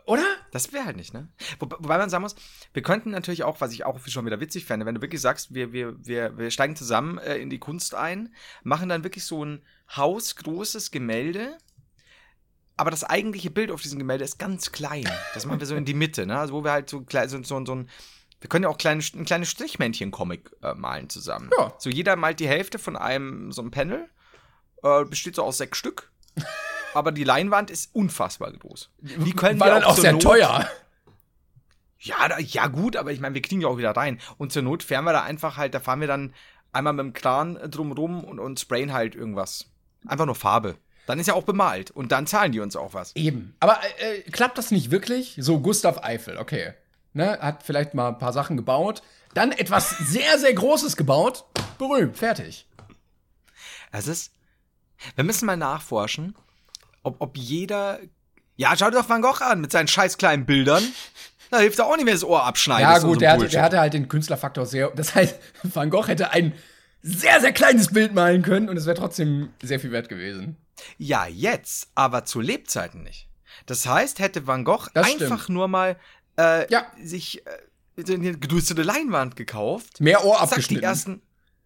Oder? Das wäre halt nicht, ne? Wo, wobei man sagen muss, wir könnten natürlich auch, was ich auch schon wieder witzig fände, wenn du wirklich sagst, wir, wir, wir, wir steigen zusammen äh, in die Kunst ein, machen dann wirklich so ein hausgroßes Gemälde, aber das eigentliche Bild auf diesem Gemälde ist ganz klein. Das machen wir so in die Mitte, ne? Also wo wir halt so, so, so, so ein, wir können ja auch kleine, ein kleines Strichmännchen-Comic äh, malen zusammen. Ja. So jeder malt die Hälfte von einem, so einem Panel, äh, besteht so aus sechs Stück. Aber die Leinwand ist unfassbar groß. Die können War wir dann auch sehr Not, teuer. Ja, da, ja gut, aber ich meine, wir kriegen ja auch wieder rein. Und zur Not fahren wir da einfach halt, da fahren wir dann einmal mit dem Kran drumrum und, und sprayen halt irgendwas. Einfach nur Farbe. Dann ist ja auch bemalt. Und dann zahlen die uns auch was. Eben. Aber äh, klappt das nicht wirklich? So Gustav Eiffel, okay. Ne, hat vielleicht mal ein paar Sachen gebaut. Dann etwas sehr, sehr Großes gebaut. Berühmt, fertig. Es ist, wir müssen mal nachforschen, Ob, ob jeder. Ja, schau dir doch Van Gogh an mit seinen scheiß kleinen Bildern. Da hilft er auch nicht mehr das Ohr abschneiden. Ja, gut, so der, hatte, der hatte halt den Künstlerfaktor sehr. Das heißt, Van Gogh hätte ein sehr, sehr kleines Bild malen können und es wäre trotzdem sehr viel wert gewesen. Ja, jetzt, aber zu Lebzeiten nicht. Das heißt, hätte Van Gogh das einfach stimmt. nur mal äh, ja. sich äh, eine gedrustete Leinwand gekauft. Mehr Ohr abgeschnitten. Die ersten.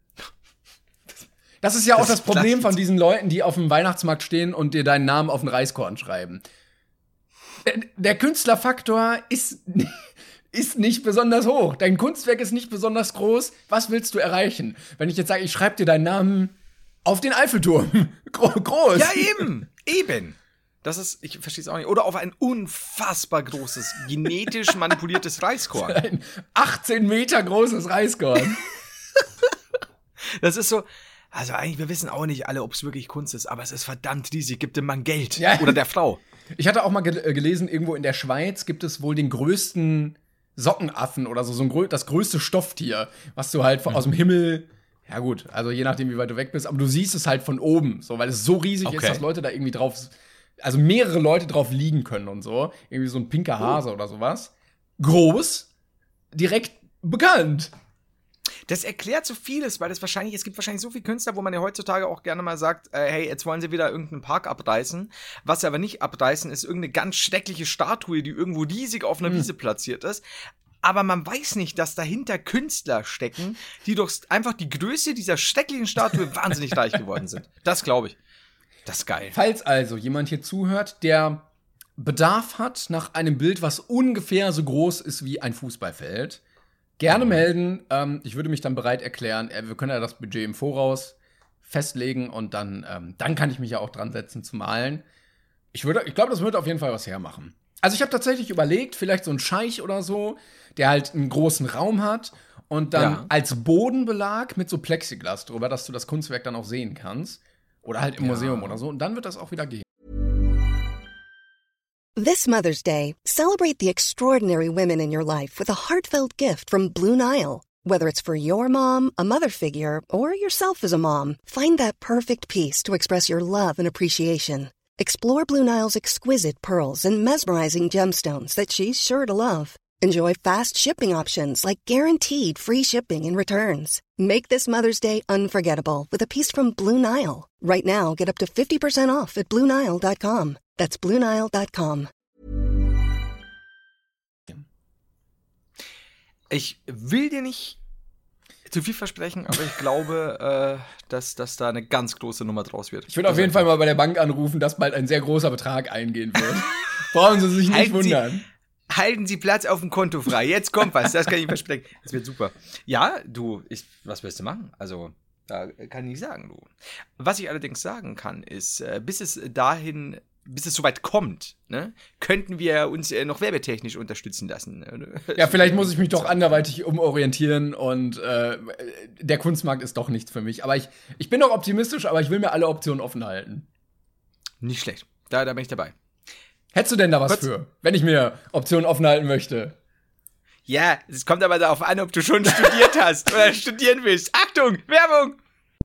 Das ist ja auch das das Problem von diesen Leuten, die auf dem Weihnachtsmarkt stehen und dir deinen Namen auf den Reiskorn schreiben. Der, der Künstlerfaktor ist, ist nicht besonders hoch. Dein Kunstwerk ist nicht besonders groß. Was willst du erreichen? Wenn ich jetzt sage, ich schreibe dir deinen Namen auf den Eiffelturm. Gro- groß. Ja, eben. Eben. Das ist, ich verstehe es auch nicht. Oder auf ein unfassbar großes, genetisch manipuliertes Reiskorn. Ein achtzehn Meter großes Reiskorn. Das ist so. Also eigentlich, wir wissen auch nicht alle, ob es wirklich Kunst ist, aber es ist verdammt riesig. Gibt dem Mann Geld. Ja. Oder der Frau. Ich hatte auch mal gel- gelesen, irgendwo in der Schweiz gibt es wohl den größten Sockenaffen oder so, so ein grö- das größte Stofftier, was du halt mhm. aus dem Himmel, ja gut, also je nachdem, wie weit du weg bist, aber du siehst es halt von oben, so, weil es so riesig Okay. ist, dass Leute da irgendwie drauf, also mehrere Leute drauf liegen können und so. Irgendwie so ein pinker Hase oh. oder sowas. Groß, direkt bekannt. Das erklärt so vieles, weil es wahrscheinlich, es gibt wahrscheinlich so viele Künstler, wo man ja heutzutage auch gerne mal sagt, äh, hey, jetzt wollen sie wieder irgendeinen Park abreißen. Was sie aber nicht abreißen, ist irgendeine ganz schreckliche Statue, die irgendwo riesig auf einer hm. Wiese platziert ist. Aber man weiß nicht, dass dahinter Künstler stecken, die durch einfach die Größe dieser schrecklichen Statue wahnsinnig reich geworden sind. Das glaube ich. Das ist geil. Falls also jemand hier zuhört, der Bedarf hat nach einem Bild, was ungefähr so groß ist wie ein Fußballfeld, gerne melden. Ähm, ich würde mich dann bereit erklären. Äh, wir können ja das Budget im Voraus festlegen und dann, ähm, dann kann ich mich ja auch dran setzen zu malen. Ich würde, ich glaube, das würde auf jeden Fall was hermachen. Also ich habe tatsächlich überlegt, vielleicht so ein Scheich oder so, der halt einen großen Raum hat und dann ja. als Bodenbelag mit so Plexiglas drüber, dass du das Kunstwerk dann auch sehen kannst. Oder halt im ja. Museum oder so. Und dann wird das auch wieder gehen. This Mother's Day, celebrate the extraordinary women in your life with a heartfelt gift from Blue Nile. Whether it's for your mom, a mother figure, or yourself as a mom, find that perfect piece to express your love and appreciation. Explore Blue Nile's exquisite pearls and mesmerizing gemstones that she's sure to love. Enjoy fast shipping options like guaranteed free shipping and returns. Make this Mother's Day unforgettable with a piece from Blue Nile. Right now, get up to fifty percent off at Blue Nile dot com. That's Blue Nile dot com. Ich will dir nicht zu viel versprechen, aber ich glaube, äh, dass, dass da eine ganz große Nummer draus wird. Ich würde auf jeden Fall mal bei der Bank anrufen, dass bald ein sehr großer Betrag eingehen wird. Brauchen Sie sich nicht halten wundern. Sie, halten Sie Platz auf dem Konto frei. Jetzt kommt was, das kann ich versprechen. Das wird super. Ja, du, ich, was willst du machen? Also, da kann ich nicht sagen, du. Was ich allerdings sagen kann, ist, äh, bis es dahin bis es soweit kommt, ne, könnten wir uns äh, noch werbetechnisch unterstützen lassen. Ne? Ja, vielleicht muss ich mich doch anderweitig umorientieren und äh, der Kunstmarkt ist doch nichts für mich. Aber ich, ich bin noch optimistisch, aber ich will mir alle Optionen offen halten. Nicht schlecht. Da, da bin ich dabei. Hättest du denn da was Kurz, für, wenn ich mir Optionen offen halten möchte? Ja, es kommt aber darauf an, ob du schon studiert hast oder studieren willst. Achtung, Werbung!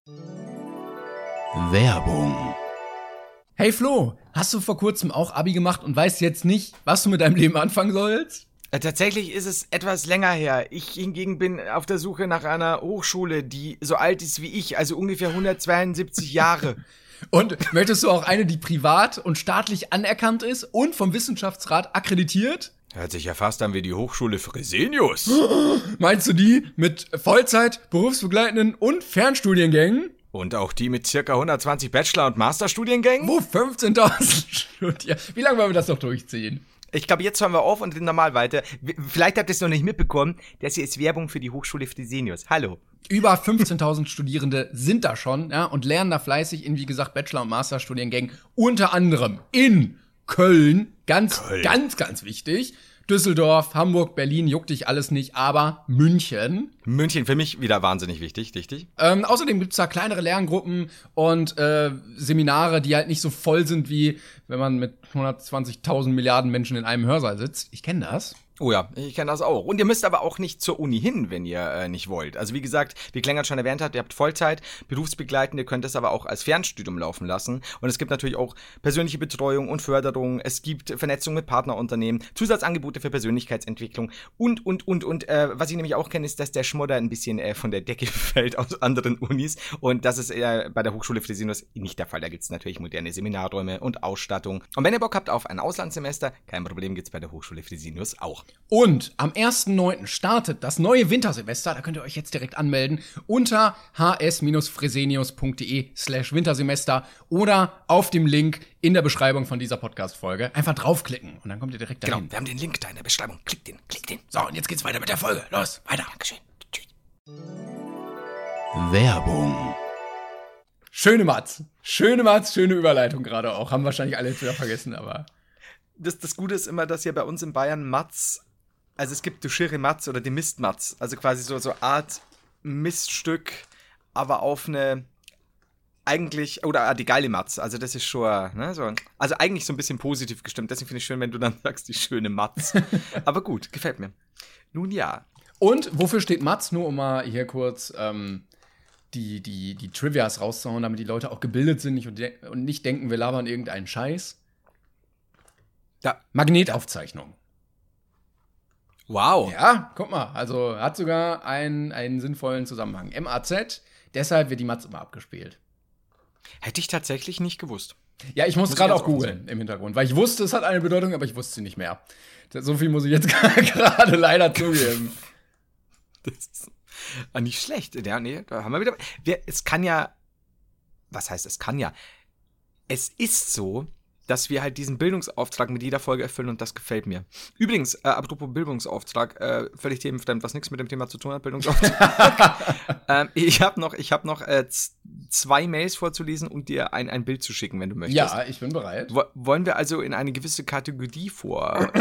Werbung. Hey Flo, hast du vor kurzem auch Abi gemacht und weißt jetzt nicht, was du mit deinem Leben anfangen sollst? Äh, tatsächlich ist es etwas länger her. Ich hingegen bin auf der Suche nach einer Hochschule, die so alt ist wie ich, also ungefähr hundertzweiundsiebzig Jahre. Und möchtest du auch eine, die privat und staatlich anerkannt ist und vom Wissenschaftsrat akkreditiert? Hört sich ja fast an wie die Hochschule Fresenius. Meinst du die mit Vollzeit, berufsbegleitenden und Fernstudiengängen? Und auch die mit circa hundertzwanzig Bachelor- und Masterstudiengängen? Wo fünfzehntausend Studierende? Wie lange wollen wir das noch durchziehen? Ich glaube, jetzt hören wir auf und reden normal weiter. Vielleicht habt ihr es noch nicht mitbekommen. Das hier ist Werbung für die Hochschule Fresenius. Hallo. Über fünfzehntausend Studierende sind da schon, ja, und lernen da fleißig in, wie gesagt, Bachelor- und Masterstudiengängen. Unter anderem in Köln, ganz, Köln. ganz, ganz wichtig. Düsseldorf, Hamburg, Berlin, juckt dich alles nicht, aber München. München für mich wieder wahnsinnig wichtig, richtig? Ähm, außerdem gibt's da kleinere Lerngruppen und äh, Seminare, die halt nicht so voll sind, wie wenn man mit hundertzwanzigtausend Milliarden Menschen in einem Hörsaal sitzt. Ich kenne das. Oh ja, ich kenne das auch. Und ihr müsst aber auch nicht zur Uni hin, wenn ihr äh, nicht wollt. Also wie gesagt, wie Klengert schon erwähnt hat, ihr habt Vollzeit, berufsbegleitend, ihr könnt es aber auch als Fernstudium laufen lassen. Und es gibt natürlich auch persönliche Betreuung und Förderung. Es gibt Vernetzung mit Partnerunternehmen, Zusatzangebote für Persönlichkeitsentwicklung und, und, und, und. Äh, was ich nämlich auch kenne, ist, dass der Schmodder ein bisschen äh, von der Decke fällt aus anderen Unis. Und das ist äh, bei der Hochschule Fresenius nicht der Fall. Da gibt es natürlich moderne Seminarräume und Ausstattung. Und wenn ihr Bock habt auf ein Auslandssemester, kein Problem, gibt's bei der Hochschule Fresenius auch. Und am ersten neunten startet das neue Wintersemester. Da könnt ihr euch jetzt direkt anmelden unter hs-fresenius.de slash Wintersemester oder auf dem Link in der Beschreibung von dieser Podcast-Folge. Einfach draufklicken und dann kommt ihr direkt dahin. Genau, wir haben den Link da in der Beschreibung. Klickt den, klickt den. So, und jetzt geht's weiter mit der Folge. Los, weiter. Dankeschön. Tschüss. Werbung. Schöne Matz. Schöne Matz, schöne Überleitung gerade auch. Haben wahrscheinlich alle jetzt wieder vergessen, aber... Das, das Gute ist immer, dass ja bei uns in Bayern Matz, also es gibt die Schirre Matz oder die Mistmatz, also quasi so so Art Miststück, aber auf eine eigentlich, oder die geile Matz, also das ist schon, ne, so, also eigentlich so ein bisschen positiv gestimmt, deswegen finde ich schön, wenn du dann sagst, die schöne Matz. Aber gut, gefällt mir. Nun ja. Und wofür steht Matz? Nur um mal hier kurz ähm, die, die, die Trivias rauszuhauen, damit die Leute auch gebildet sind nicht und, de- und nicht denken, wir labern irgendeinen Scheiß. Ja. Magnetaufzeichnung. Wow. Ja, guck mal, also hat sogar einen, einen sinnvollen Zusammenhang. M A Z, deshalb wird die Matz immer abgespielt. Hätte ich tatsächlich nicht gewusst. Ja, ich muss Muss gerade ich auch ganz googeln im Hintergrund, weil ich wusste, es hat eine Bedeutung, aber ich wusste sie nicht mehr. So viel muss ich jetzt gerade leider zugeben. Das ist ah, nicht schlecht. Ja, nee, da haben wir wieder. Wir, es kann ja. Was heißt, es kann ja? Es ist so, dass wir halt diesen Bildungsauftrag mit jeder Folge erfüllen und das gefällt mir. Übrigens, äh, apropos Bildungsauftrag, äh, völlig themenfremd, was nichts mit dem Thema zu tun hat, Bildungsauftrag. ähm, ich habe noch, ich hab noch äh, z- zwei Mails vorzulesen und dir ein, ein Bild zu schicken, wenn du möchtest. Ja, ich bin bereit. Wo- wollen wir also in eine gewisse Kategorie vor?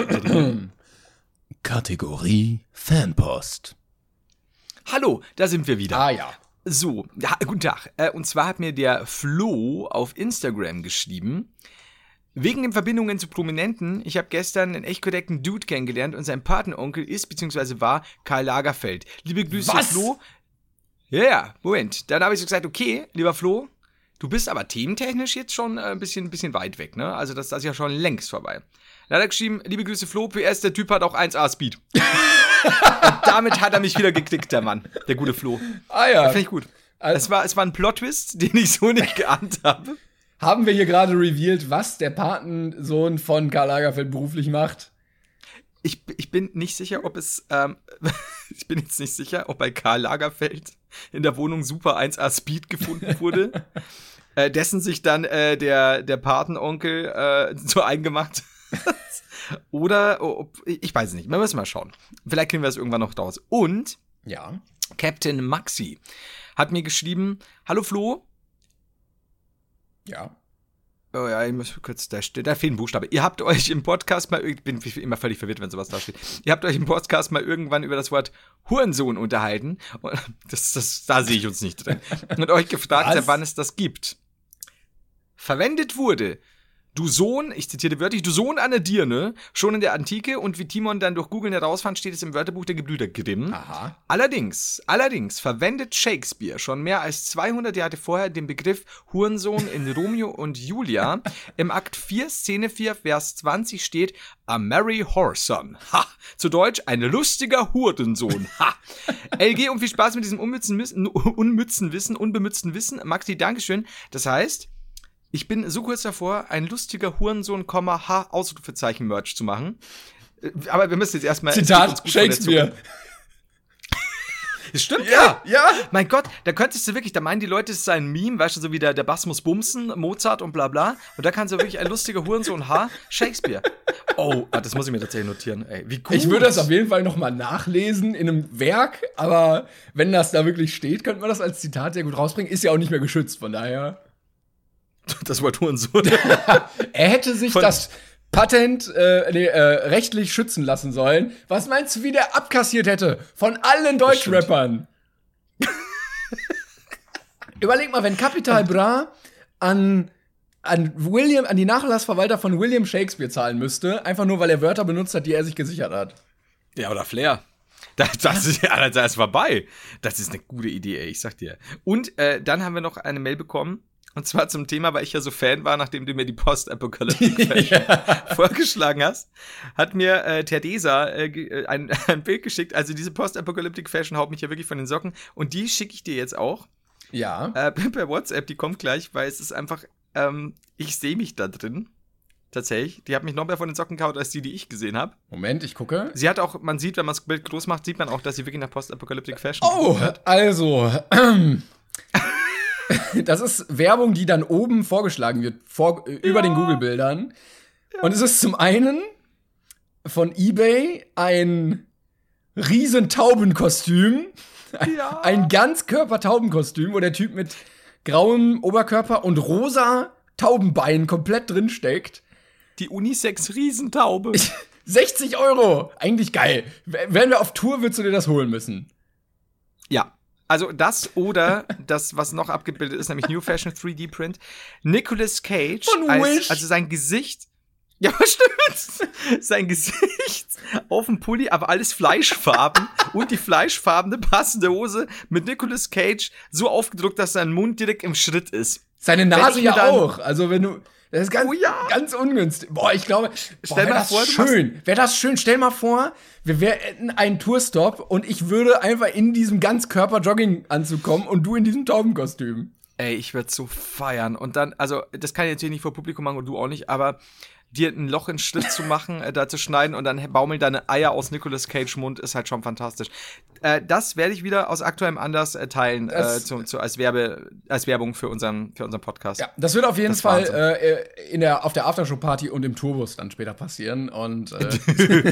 Kategorie Fanpost. Hallo, da sind wir wieder. Ah ja. So, ja, guten Tag. Äh, und zwar hat mir der Flo auf Instagram geschrieben, wegen den Verbindungen zu Prominenten, ich habe gestern einen echt korrekten Dude kennengelernt und sein Patenonkel ist bzw. war Karl Lagerfeld. Liebe Grüße, Was? Flo. Ja, ja, Moment. Dann habe ich so gesagt, okay, lieber Flo, du bist aber thementechnisch jetzt schon äh, ein bisschen, bisschen weit weg, ne? Also das, das ist ja schon längst vorbei. Dann hat er geschrieben, liebe Grüße, Flo, P S, der Typ hat auch eins A Speed. Und damit hat er mich wieder geklickt, der Mann, der gute Flo. Ah ja. Finde ich gut. Es war, es war ein Plot-Twist, den ich so nicht geahnt habe. Haben wir hier gerade revealed, was der Patensohn von Karl Lagerfeld beruflich macht? Ich, ich bin nicht sicher, ob es, ähm, ich bin jetzt nicht sicher, ob bei Karl Lagerfeld in der Wohnung Super eins A Speed gefunden wurde, äh, dessen sich dann äh, der, der Patenonkel äh, so eingemacht hat. Oder, ob, ich weiß es nicht, wir müssen mal schauen. Vielleicht kriegen wir es irgendwann noch raus. Und Ja. Captain Maxi hat mir geschrieben, hallo Flo. Ja. Oh ja, ich muss kurz, da steht, da fehlt ein Buchstabe. Ihr habt euch im Podcast mal, ich bin immer völlig verwirrt, wenn sowas da steht. Ihr habt euch im Podcast mal irgendwann über das Wort Hurensohn unterhalten. Und das, das, da sehe ich uns nicht drin. Und euch gefragt, Was? seit wann es das gibt. Verwendet wurde, du Sohn, ich zitiere wörtlich, du Sohn einer Dirne, schon in der Antike und wie Timon dann durch Googlen herausfand, steht es im Wörterbuch der Gebrüder Grimm. Aha. Allerdings, allerdings verwendet Shakespeare schon mehr als zweihundert Jahre vorher den Begriff Hurensohn in Romeo und Julia. Im Akt vier, Szene vier, Vers zwanzig steht A merry whoreson. Ha! Zu Deutsch, ein lustiger Hurensohn. Ha! L G und viel Spaß mit diesem unmützen, Wissen- unmützen Wissen, unbemützten Wissen. Maxi, Dankeschön. Das heißt, Ich bin so kurz davor, ein lustiger Hurensohn, H, Ausrufezeichen-Merch zu machen. Aber wir müssen jetzt erstmal. Zitat Shakespeare. Das stimmt, ja, ja. Mein Gott, da könntest du wirklich, da meinen die Leute, es sei ein Meme, weißt du, so wie der, der Bass muss bumsen, Mozart und bla bla. Und da kannst du wirklich ein lustiger Hurensohn H, Shakespeare. Oh, das muss ich mir tatsächlich notieren. Ey, wie gut. Ich würde das auf jeden Fall noch mal nachlesen in einem Werk, aber wenn das da wirklich steht, könnte man das als Zitat sehr gut rausbringen. Ist ja auch nicht mehr geschützt, von daher. Das Wort Hurensohn. Er hätte sich von das Patent äh, nee, äh, rechtlich schützen lassen sollen. Was meinst du, wie der abkassiert hätte von allen Deutschrappern? Überleg mal, wenn Capital Bra an, an William, an die Nachlassverwalter von William Shakespeare zahlen müsste, einfach nur, weil er Wörter benutzt hat, die er sich gesichert hat. Ja, oder Flair. Das, das ist ja, das ist vorbei. Das ist eine gute Idee, ey, ich sag dir. Und äh, dann haben wir noch eine Mail bekommen. Und zwar zum Thema, weil ich ja so Fan war, nachdem du mir die Post-Apocalyptic-Fashion ja. vorgeschlagen hast, hat mir äh, Terdesa äh, ein, ein Bild geschickt. Also diese Post-Apocalyptic-Fashion haut mich ja wirklich von den Socken. Und die schicke ich dir jetzt auch. Ja. Äh, per WhatsApp, die kommt gleich, weil es ist einfach, ähm, ich sehe mich da drin. Tatsächlich. Die hat mich noch mehr von den Socken gehauen, als die, die ich gesehen habe. Moment, ich gucke. Sie hat auch, man sieht, wenn man das Bild groß macht, sieht man auch, dass sie wirklich nach Post-Apocalyptic-Fashion Oh, hat. Also, das ist Werbung, die dann oben vorgeschlagen wird, vor, ja. über den Google-Bildern. Ja. Und es ist zum einen von eBay ein riesen Taubenkostüm. Ja. Ein Ganzkörper-Taubenkostüm, wo der Typ mit grauem Oberkörper und rosa Taubenbein komplett drin steckt. Die Unisex-Riesentaube. sechzig Euro. Eigentlich geil. Wenn wir auf Tour, würdest du dir das holen müssen. Ja. Also das oder das, was noch abgebildet ist, nämlich New Fashion drei D Print. Nicolas Cage. Von als, Wish. Also sein Gesicht. Ja, stimmt. Sein Gesicht auf dem Pulli, aber alles Fleischfarben. Und die fleischfarbene passende Hose mit Nicolas Cage so aufgedruckt, dass sein Mund direkt im Schritt ist. Seine Nase ja auch. Also wenn du... Das ist ganz, oh ja. ganz ungünstig. Boah, ich glaube, stell wäre mal das vor, schön. Wäre das schön. Stell mal vor, wir wären einen Tourstop und ich würde einfach in diesem Ganzkörper-Jogging-Anzug kommen und du in diesem Taubenkostüm. Ey, ich würde so feiern. Und dann, also, das kann ich natürlich nicht vor Publikum machen und du auch nicht, aber dir ein Loch in den Schritt zu machen, äh, da zu schneiden und dann baumeln deine Eier aus Nicolas Cage Mund, ist halt schon fantastisch. Äh, das werde ich wieder aus aktuellem Anlass äh, teilen, äh, zu, zu, als, Werbe, als Werbung für unseren, für unseren Podcast. Ja, das wird auf jeden das Fall äh, in der, auf der Aftershow-Party und im Tourbus dann später passieren. Und äh,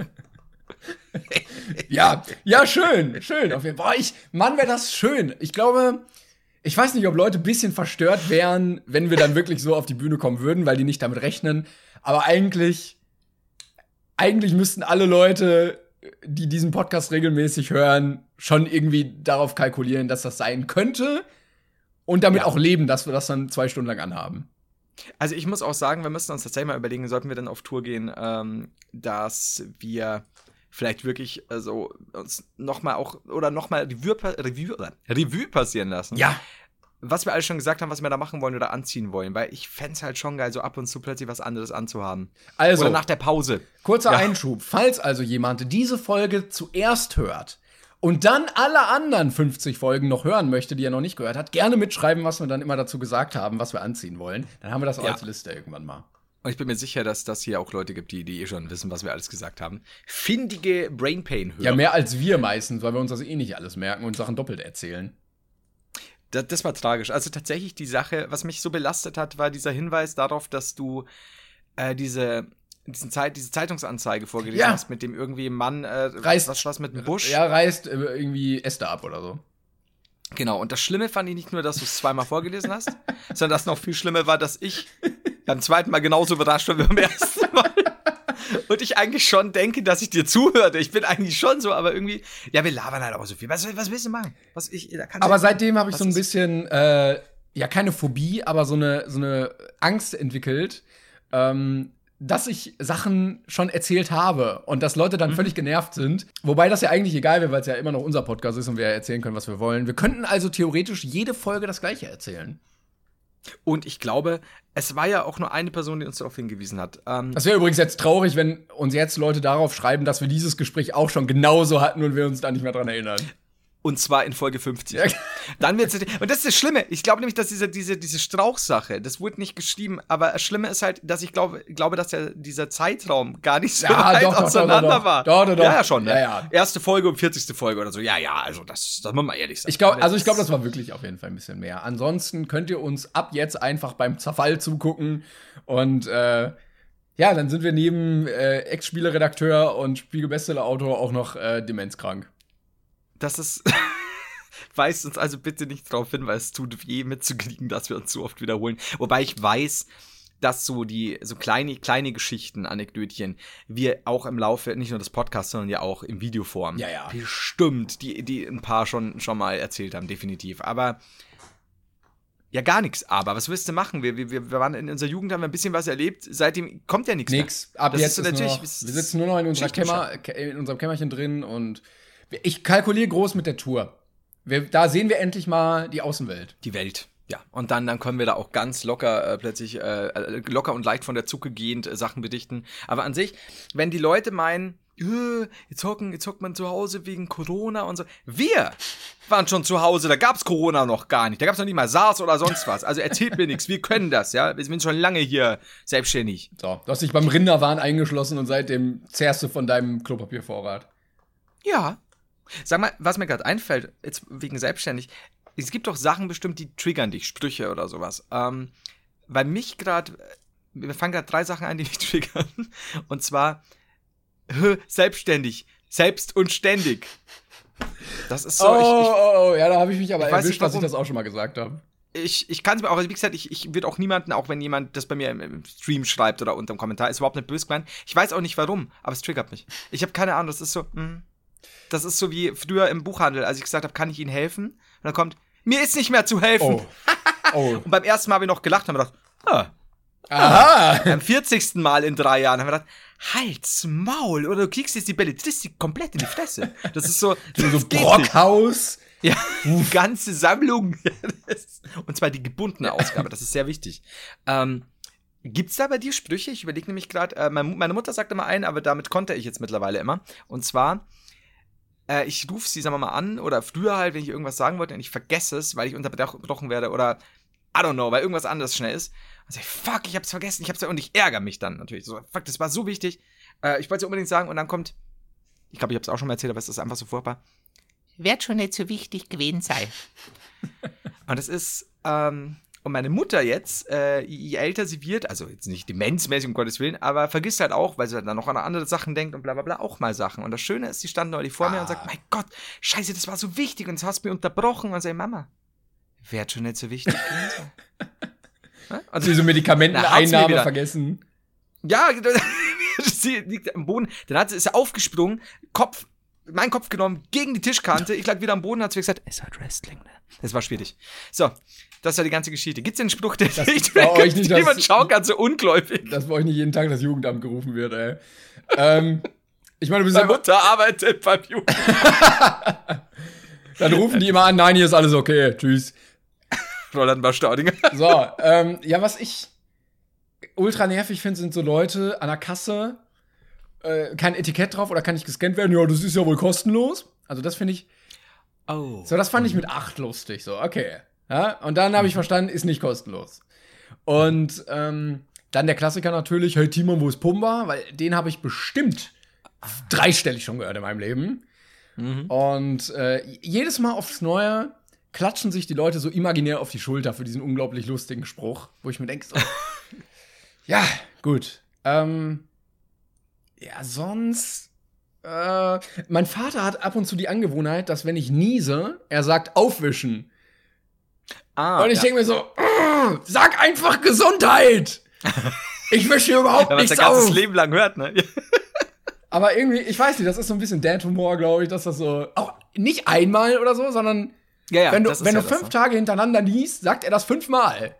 ja, ja, schön, schön. Auf jeden Fall. Boah, ich, Mann, wäre das schön. Ich glaube, ich weiß nicht, ob Leute ein bisschen verstört wären, wenn wir dann wirklich so auf die Bühne kommen würden, weil die nicht damit rechnen. Aber eigentlich, eigentlich müssten alle Leute, die diesen Podcast regelmäßig hören, schon irgendwie darauf kalkulieren, dass das sein könnte und damit ja. auch leben, dass wir das dann zwei Stunden lang anhaben. Also ich muss auch sagen, wir müssen uns tatsächlich mal überlegen, sollten wir dann auf Tour gehen, ähm, dass wir vielleicht wirklich also uns noch mal auch oder noch mal Revue, Revue, Revue passieren lassen. Ja. Was wir alle schon gesagt haben, was wir da machen wollen oder anziehen wollen. Weil ich fände es halt schon geil, so ab und zu plötzlich was anderes anzuhaben. Also, oder nach der Pause. Kurzer ja. Einschub. Falls also jemand diese Folge zuerst hört und dann alle anderen fünfzig Folgen noch hören möchte, die er noch nicht gehört hat, gerne mitschreiben, was wir dann immer dazu gesagt haben, was wir anziehen wollen. Dann haben wir das auch ja. als Liste irgendwann mal. Und ich bin mir sicher, dass das hier auch Leute gibt, die, die eh schon wissen, was wir alles gesagt haben. Findige Brainpain-Hörer. Ja, mehr als wir meistens, weil wir uns das eh nicht alles merken und Sachen doppelt erzählen. Das, das war tragisch. Also tatsächlich die Sache, was mich so belastet hat, war dieser Hinweis darauf, dass du äh, diese, diesen Zeit, diese Zeitungsanzeige vorgelesen ja. hast, mit dem irgendwie Mann, äh, reißt, was was mit dem Busch? Ja, reißt äh, irgendwie Äste ab oder so. Genau, und das Schlimme fand ich nicht nur, dass du es zweimal vorgelesen hast, sondern das noch viel schlimmer war, dass ich beim zweiten Mal genauso überrascht war wie beim ersten Mal. Und ich eigentlich schon denke, dass ich dir zuhörte. Ich bin eigentlich schon so, aber irgendwie, ja, wir labern halt auch so viel. Was, was willst du machen? Was, ich, da kann aber seitdem habe ich so ein bisschen, äh, ja, keine Phobie, aber so eine, so eine Angst entwickelt, ähm, dass ich Sachen schon erzählt habe und dass Leute dann mhm. völlig genervt sind. Wobei das ja eigentlich egal wäre, weil es ja immer noch unser Podcast ist und wir erzählen können, was wir wollen. Wir könnten also theoretisch jede Folge das Gleiche erzählen. Und ich glaube, es war ja auch nur eine Person, die uns darauf hingewiesen hat. Ähm das wäre übrigens jetzt traurig, wenn uns jetzt Leute darauf schreiben, dass wir dieses Gespräch auch schon genauso hatten und wir uns da nicht mehr dran erinnern. Und zwar in Folge fünfzig. Ja. Dann wird's, und das ist das Schlimme. Ich glaube nämlich, dass diese, diese, diese Strauchsache, das wurde nicht geschrieben, aber das Schlimme ist halt, dass ich glaube, glaube dass der, dieser Zeitraum gar nicht so Ja, weit doch, doch, auseinander doch, doch, war. doch, doch, doch. Ja, ja, schon. Ne? Ja, ja. Erste Folge und vierzigste Folge oder so. Ja, ja, also das, das muss man ehrlich sagen. Ich glaube, also ich glaube, das war wirklich auf jeden Fall ein bisschen mehr. Ansonsten könnt ihr uns ab jetzt einfach beim Zerfall zugucken und äh, ja, dann sind wir neben äh, Ex-Spieleredakteur und Spiegel-Bestseller-Autor auch noch äh, demenzkrank. Das ist. Weist uns also bitte nicht darauf hin, weil es tut weh mitzukriegen, dass wir uns so oft wiederholen. Wobei ich weiß, dass so die so kleine, kleine Geschichten, Anekdötchen, wir auch im Laufe, nicht nur des Podcasts, sondern ja auch in Videoform, Ja, ja. bestimmt, die, die ein paar schon, schon mal erzählt haben, definitiv. Aber ja, gar nichts. Aber was willst du machen? Wir, wir, wir waren in unserer Jugend, haben wir ein bisschen was erlebt. Seitdem kommt ja nichts mehr. Nix. Ab Das jetzt ist so ist natürlich- nur noch, wir sitzen nur noch in, unserer Schicht im Kämmer, in unserem Kämmerchen drin und ich kalkuliere groß mit der Tour. Wir, da sehen wir endlich mal die Außenwelt. Die Welt. Ja, und dann, dann können wir da auch ganz locker äh, plötzlich, äh, locker und leicht von der Zucke gehend äh, Sachen bedichten. Aber an sich, wenn die Leute meinen, äh, jetzt hocken, jetzt hockt man zu Hause wegen Corona und so. Wir waren schon zu Hause, da gab's Corona noch gar nicht. Da gab's noch nicht mal SARS oder sonst was. Also erzählt mir nichts, wir können das, ja. Wir sind schon lange hier selbstständig. So, du hast dich beim Rinderwahn eingeschlossen und seitdem zehrst du von deinem Klopapiervorrat. Ja. Sag mal, was mir gerade einfällt, jetzt wegen selbstständig, es gibt doch Sachen bestimmt, die triggern dich, Sprüche oder sowas. Ähm, weil mich gerade, mir fangen gerade drei Sachen ein, die mich triggern. Und zwar, hö, selbstständig, selbst und ständig. Das ist so, oh, ich, oh, oh, ja, da habe ich mich aber ich weiß erwischt, nicht, dass ich warum. das auch schon mal gesagt habe. ich, ich, ich kann es mir auch, also wie gesagt, ich, ich würde auch niemanden, auch wenn jemand das bei mir im, im Stream schreibt oder unter dem Kommentar, ist überhaupt nicht böse gemeint. Ich weiß auch nicht warum, aber es triggert mich. Ich habe keine Ahnung, das ist so, mh. Das ist so wie früher im Buchhandel, als ich gesagt habe, kann ich Ihnen helfen? Und dann kommt, mir ist nicht mehr zu helfen. Oh. Oh. Und beim ersten Mal habe ich noch gelacht, haben wir gedacht, ah. Aha. Beim vierzigsten Mal in drei Jahren haben wir gedacht, halt's Maul, oder du kriegst jetzt die Belletristik komplett in die Fresse. Das ist so, So, so das geht nicht. Brockhaus. Ja, die ganze Sammlung. Und zwar die gebundene Ausgabe, das ist sehr wichtig. Ähm, gibt's da bei dir Sprüche? Ich überlege nämlich gerade, äh, meine, meine Mutter sagt immer einen, aber damit konnte ich jetzt mittlerweile immer. Und zwar, äh, ich rufe sie, sagen wir mal, an, oder früher halt, wenn ich irgendwas sagen wollte und ich vergesse es, weil ich unterbrochen werde, oder I don't know, weil irgendwas anderes schnell ist. Und sag ich, fuck, ich hab's vergessen, ich hab's und ich ärgere mich dann natürlich. So, fuck, das war so wichtig. Äh, ich wollte es unbedingt sagen und dann kommt, ich glaube, ich hab's auch schon mal erzählt, aber es ist einfach so furchtbar. Wird schon nicht so wichtig gewesen sein. Und das ist, ähm, und meine Mutter jetzt, äh, je älter sie wird, also jetzt nicht demenzmäßig, um Gottes Willen, aber vergisst halt auch, weil sie dann noch an andere Sachen denkt und bla bla bla, auch mal Sachen. Und das Schöne ist, sie stand neulich vor Ah. mir und sagt, mein Gott, scheiße, das war so wichtig und das hast du mir unterbrochen. Und sag, Mama, wird schon nicht so wichtig gewesen sein. Ja? Also diese Medikamenteneinnahme wieder. vergessen. Ja, sie liegt am Boden. Dann hat sie, ist er aufgesprungen, Kopf, mein Kopf genommen, gegen die Tischkante. Ich lag wieder am Boden, hat sie gesagt, es hat Wrestling, ne? Das war schwierig. So, das war die ganze Geschichte. Gibt's den Spruch, der Das nicht war euch nicht, niemand das- schauen kann, so ungläubig? Dass bei euch nicht jeden Tag das Jugendamt gerufen wird, ey. ähm, ich meine, du bist Meine ja, Mutter arbeitet beim Jugend. dann rufen die immer an, nein, hier ist alles okay, tschüss. Roland Staudinger. So, ähm, ja, was ich ultra nervig finde, sind so Leute an der Kasse, äh, kein Etikett drauf oder kann nicht gescannt werden, ja, das ist ja wohl kostenlos. Also das finde ich, Oh. so, das fand ich mit acht lustig, so, okay. Ja, und dann habe ich verstanden, ist nicht kostenlos. Und ähm, dann der Klassiker natürlich, hey Timon, wo ist Pumba? Weil den habe ich bestimmt dreistellig schon gehört in meinem Leben. Mhm. Und äh, jedes Mal aufs Neue klatschen sich die Leute so imaginär auf die Schulter für diesen unglaublich lustigen Spruch, wo ich mir denke, so, ja, gut. Ähm, ja, sonst, äh, mein Vater hat ab und zu die Angewohnheit, dass wenn ich niese, er sagt aufwischen. Ah, Und ich ja. denke mir so, "Mm, sag einfach Gesundheit! Ich wische hier überhaupt Wenn man nichts sein ganzes auf. Leben lang hört, ne? Aber irgendwie, ich weiß nicht, das ist so ein bisschen Dad-Humor, glaube ich, dass das so, auch nicht einmal oder so, sondern Ja, ja, wenn du, das ist wenn ja du das, fünf ne? Tage hintereinander niest, sagt er das fünfmal.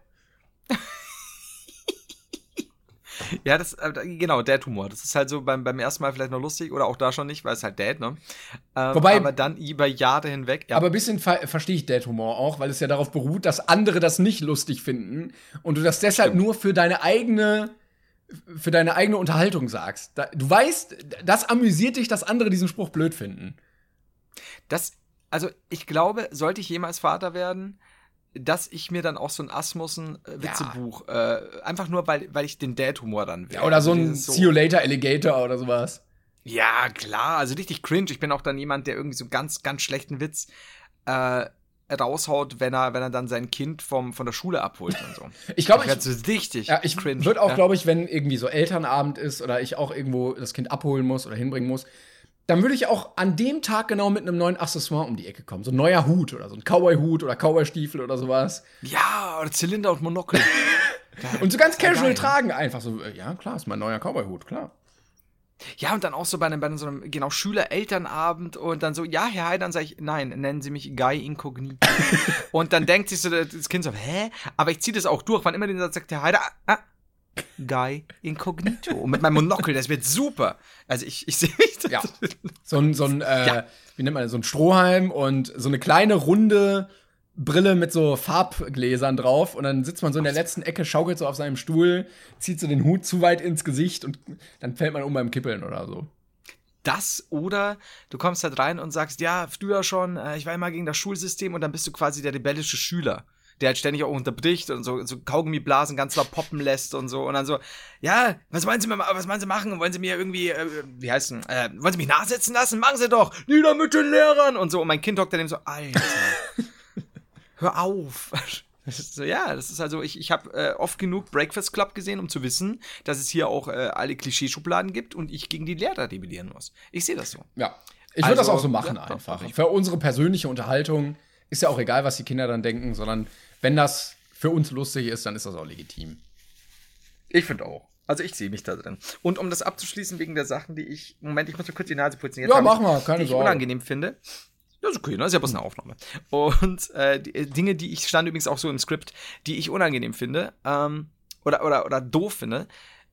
Ja, das, äh, genau, Dad-Humor. Das ist halt so beim, beim ersten Mal vielleicht noch lustig oder auch da schon nicht, weil es halt Dad, ne? Ähm, Wobei- aber dann über Jahre hinweg, ja. Aber ein bisschen ver verstehe ich Dad-Humor auch, weil es ja darauf beruht, dass andere das nicht lustig finden und du das deshalb Stimmt. nur für deine eigene für deine eigene Unterhaltung sagst. Da, du weißt, das amüsiert dich, dass andere diesen Spruch blöd finden. Das, also ich glaube, sollte ich jemals Vater werden, dass ich mir dann auch so ein Asmussen-Witzebuch, ja. äh, einfach nur, weil, weil ich den Dad-Humor dann will. Ja, oder so ein so, See You Later Alligator oder sowas. Ja, klar, also richtig cringe. Ich bin auch dann jemand, der irgendwie so ganz, ganz schlechten Witz äh, raushaut, wenn er, wenn er dann sein Kind vom, von der Schule abholt und so. Ich glaube, ich, so richtig ja, ich cringe. würde auch, ja. glaube ich, wenn irgendwie so Elternabend ist oder ich auch irgendwo das Kind abholen muss oder hinbringen muss, dann würde ich auch an dem Tag genau mit einem neuen Accessoire um die Ecke kommen. So ein neuer Hut oder so ein Cowboy-Hut oder Cowboy-Stiefel oder sowas. Ja, oder Zylinder und Monokel. Und so ganz casual geil, tragen einfach so, ja klar, ist mein neuer Cowboy-Hut, klar. Ja, und dann auch so bei einem, bei so einem genau, Schüler-Elternabend und dann so, ja, Herr Heider, dann sage ich, nein, nennen Sie mich Guy Incognito. Und dann denkt sich so das Kind so, hä? Aber ich ziehe das auch durch, wann immer den Satz sagt, Herr Heider, ah, Guy Incognito. Und mit meinem Monokel, das wird super. Also ich, ich sehe mich da. Ja. So ein, so ein äh, ja. wie nennt man das, so ein Strohhalm und so eine kleine runde Brille mit so Farbgläsern drauf und dann sitzt man so in der letzten Ecke, schaukelt so auf seinem Stuhl, zieht so den Hut zu weit ins Gesicht und dann fällt man um beim Kippeln oder so. Das oder du kommst halt rein und sagst, ja, früher schon, äh, ich war immer gegen das Schulsystem und dann bist du quasi der rebellische Schüler, der halt ständig auch unterbricht und so, so Kaugummiblasen ganz laut poppen lässt und so und dann so, ja, was wollen Sie, was wollen Sie machen? Wollen Sie mir irgendwie, äh, wie heißt denn, äh, wollen Sie mich nachsitzen lassen? Machen Sie doch! Nieder mit den Lehrern! Und so und mein Kind hockt daneben so, Alter, hör auf! Das ist so, ja, das ist also, ich, ich habe äh, oft genug Breakfast Club gesehen, um zu wissen, dass es hier auch äh, alle Klischeeschubladen gibt und ich gegen die Lehrer rebellieren muss. Ich sehe das so. Ja, ich würde also, das auch so machen ja, einfach. doch, doch. Für unsere persönliche Unterhaltung ist ja auch egal, was die Kinder dann denken, sondern wenn das für uns lustig ist, dann ist das auch legitim. Ich finde auch. Also ich sehe mich da drin. Und um das abzuschließen wegen der Sachen, die ich, Moment, ich muss mir kurz die Nase putzen. Jetzt ja, mach mal, ich, keine die ich Sorge. unangenehm finde. Ja, ist okay, ne? Ist ja bloß eine Aufnahme. Und äh, die, Dinge, die ich, stand übrigens auch so im Skript, die ich unangenehm finde, ähm, oder, oder, oder doof finde.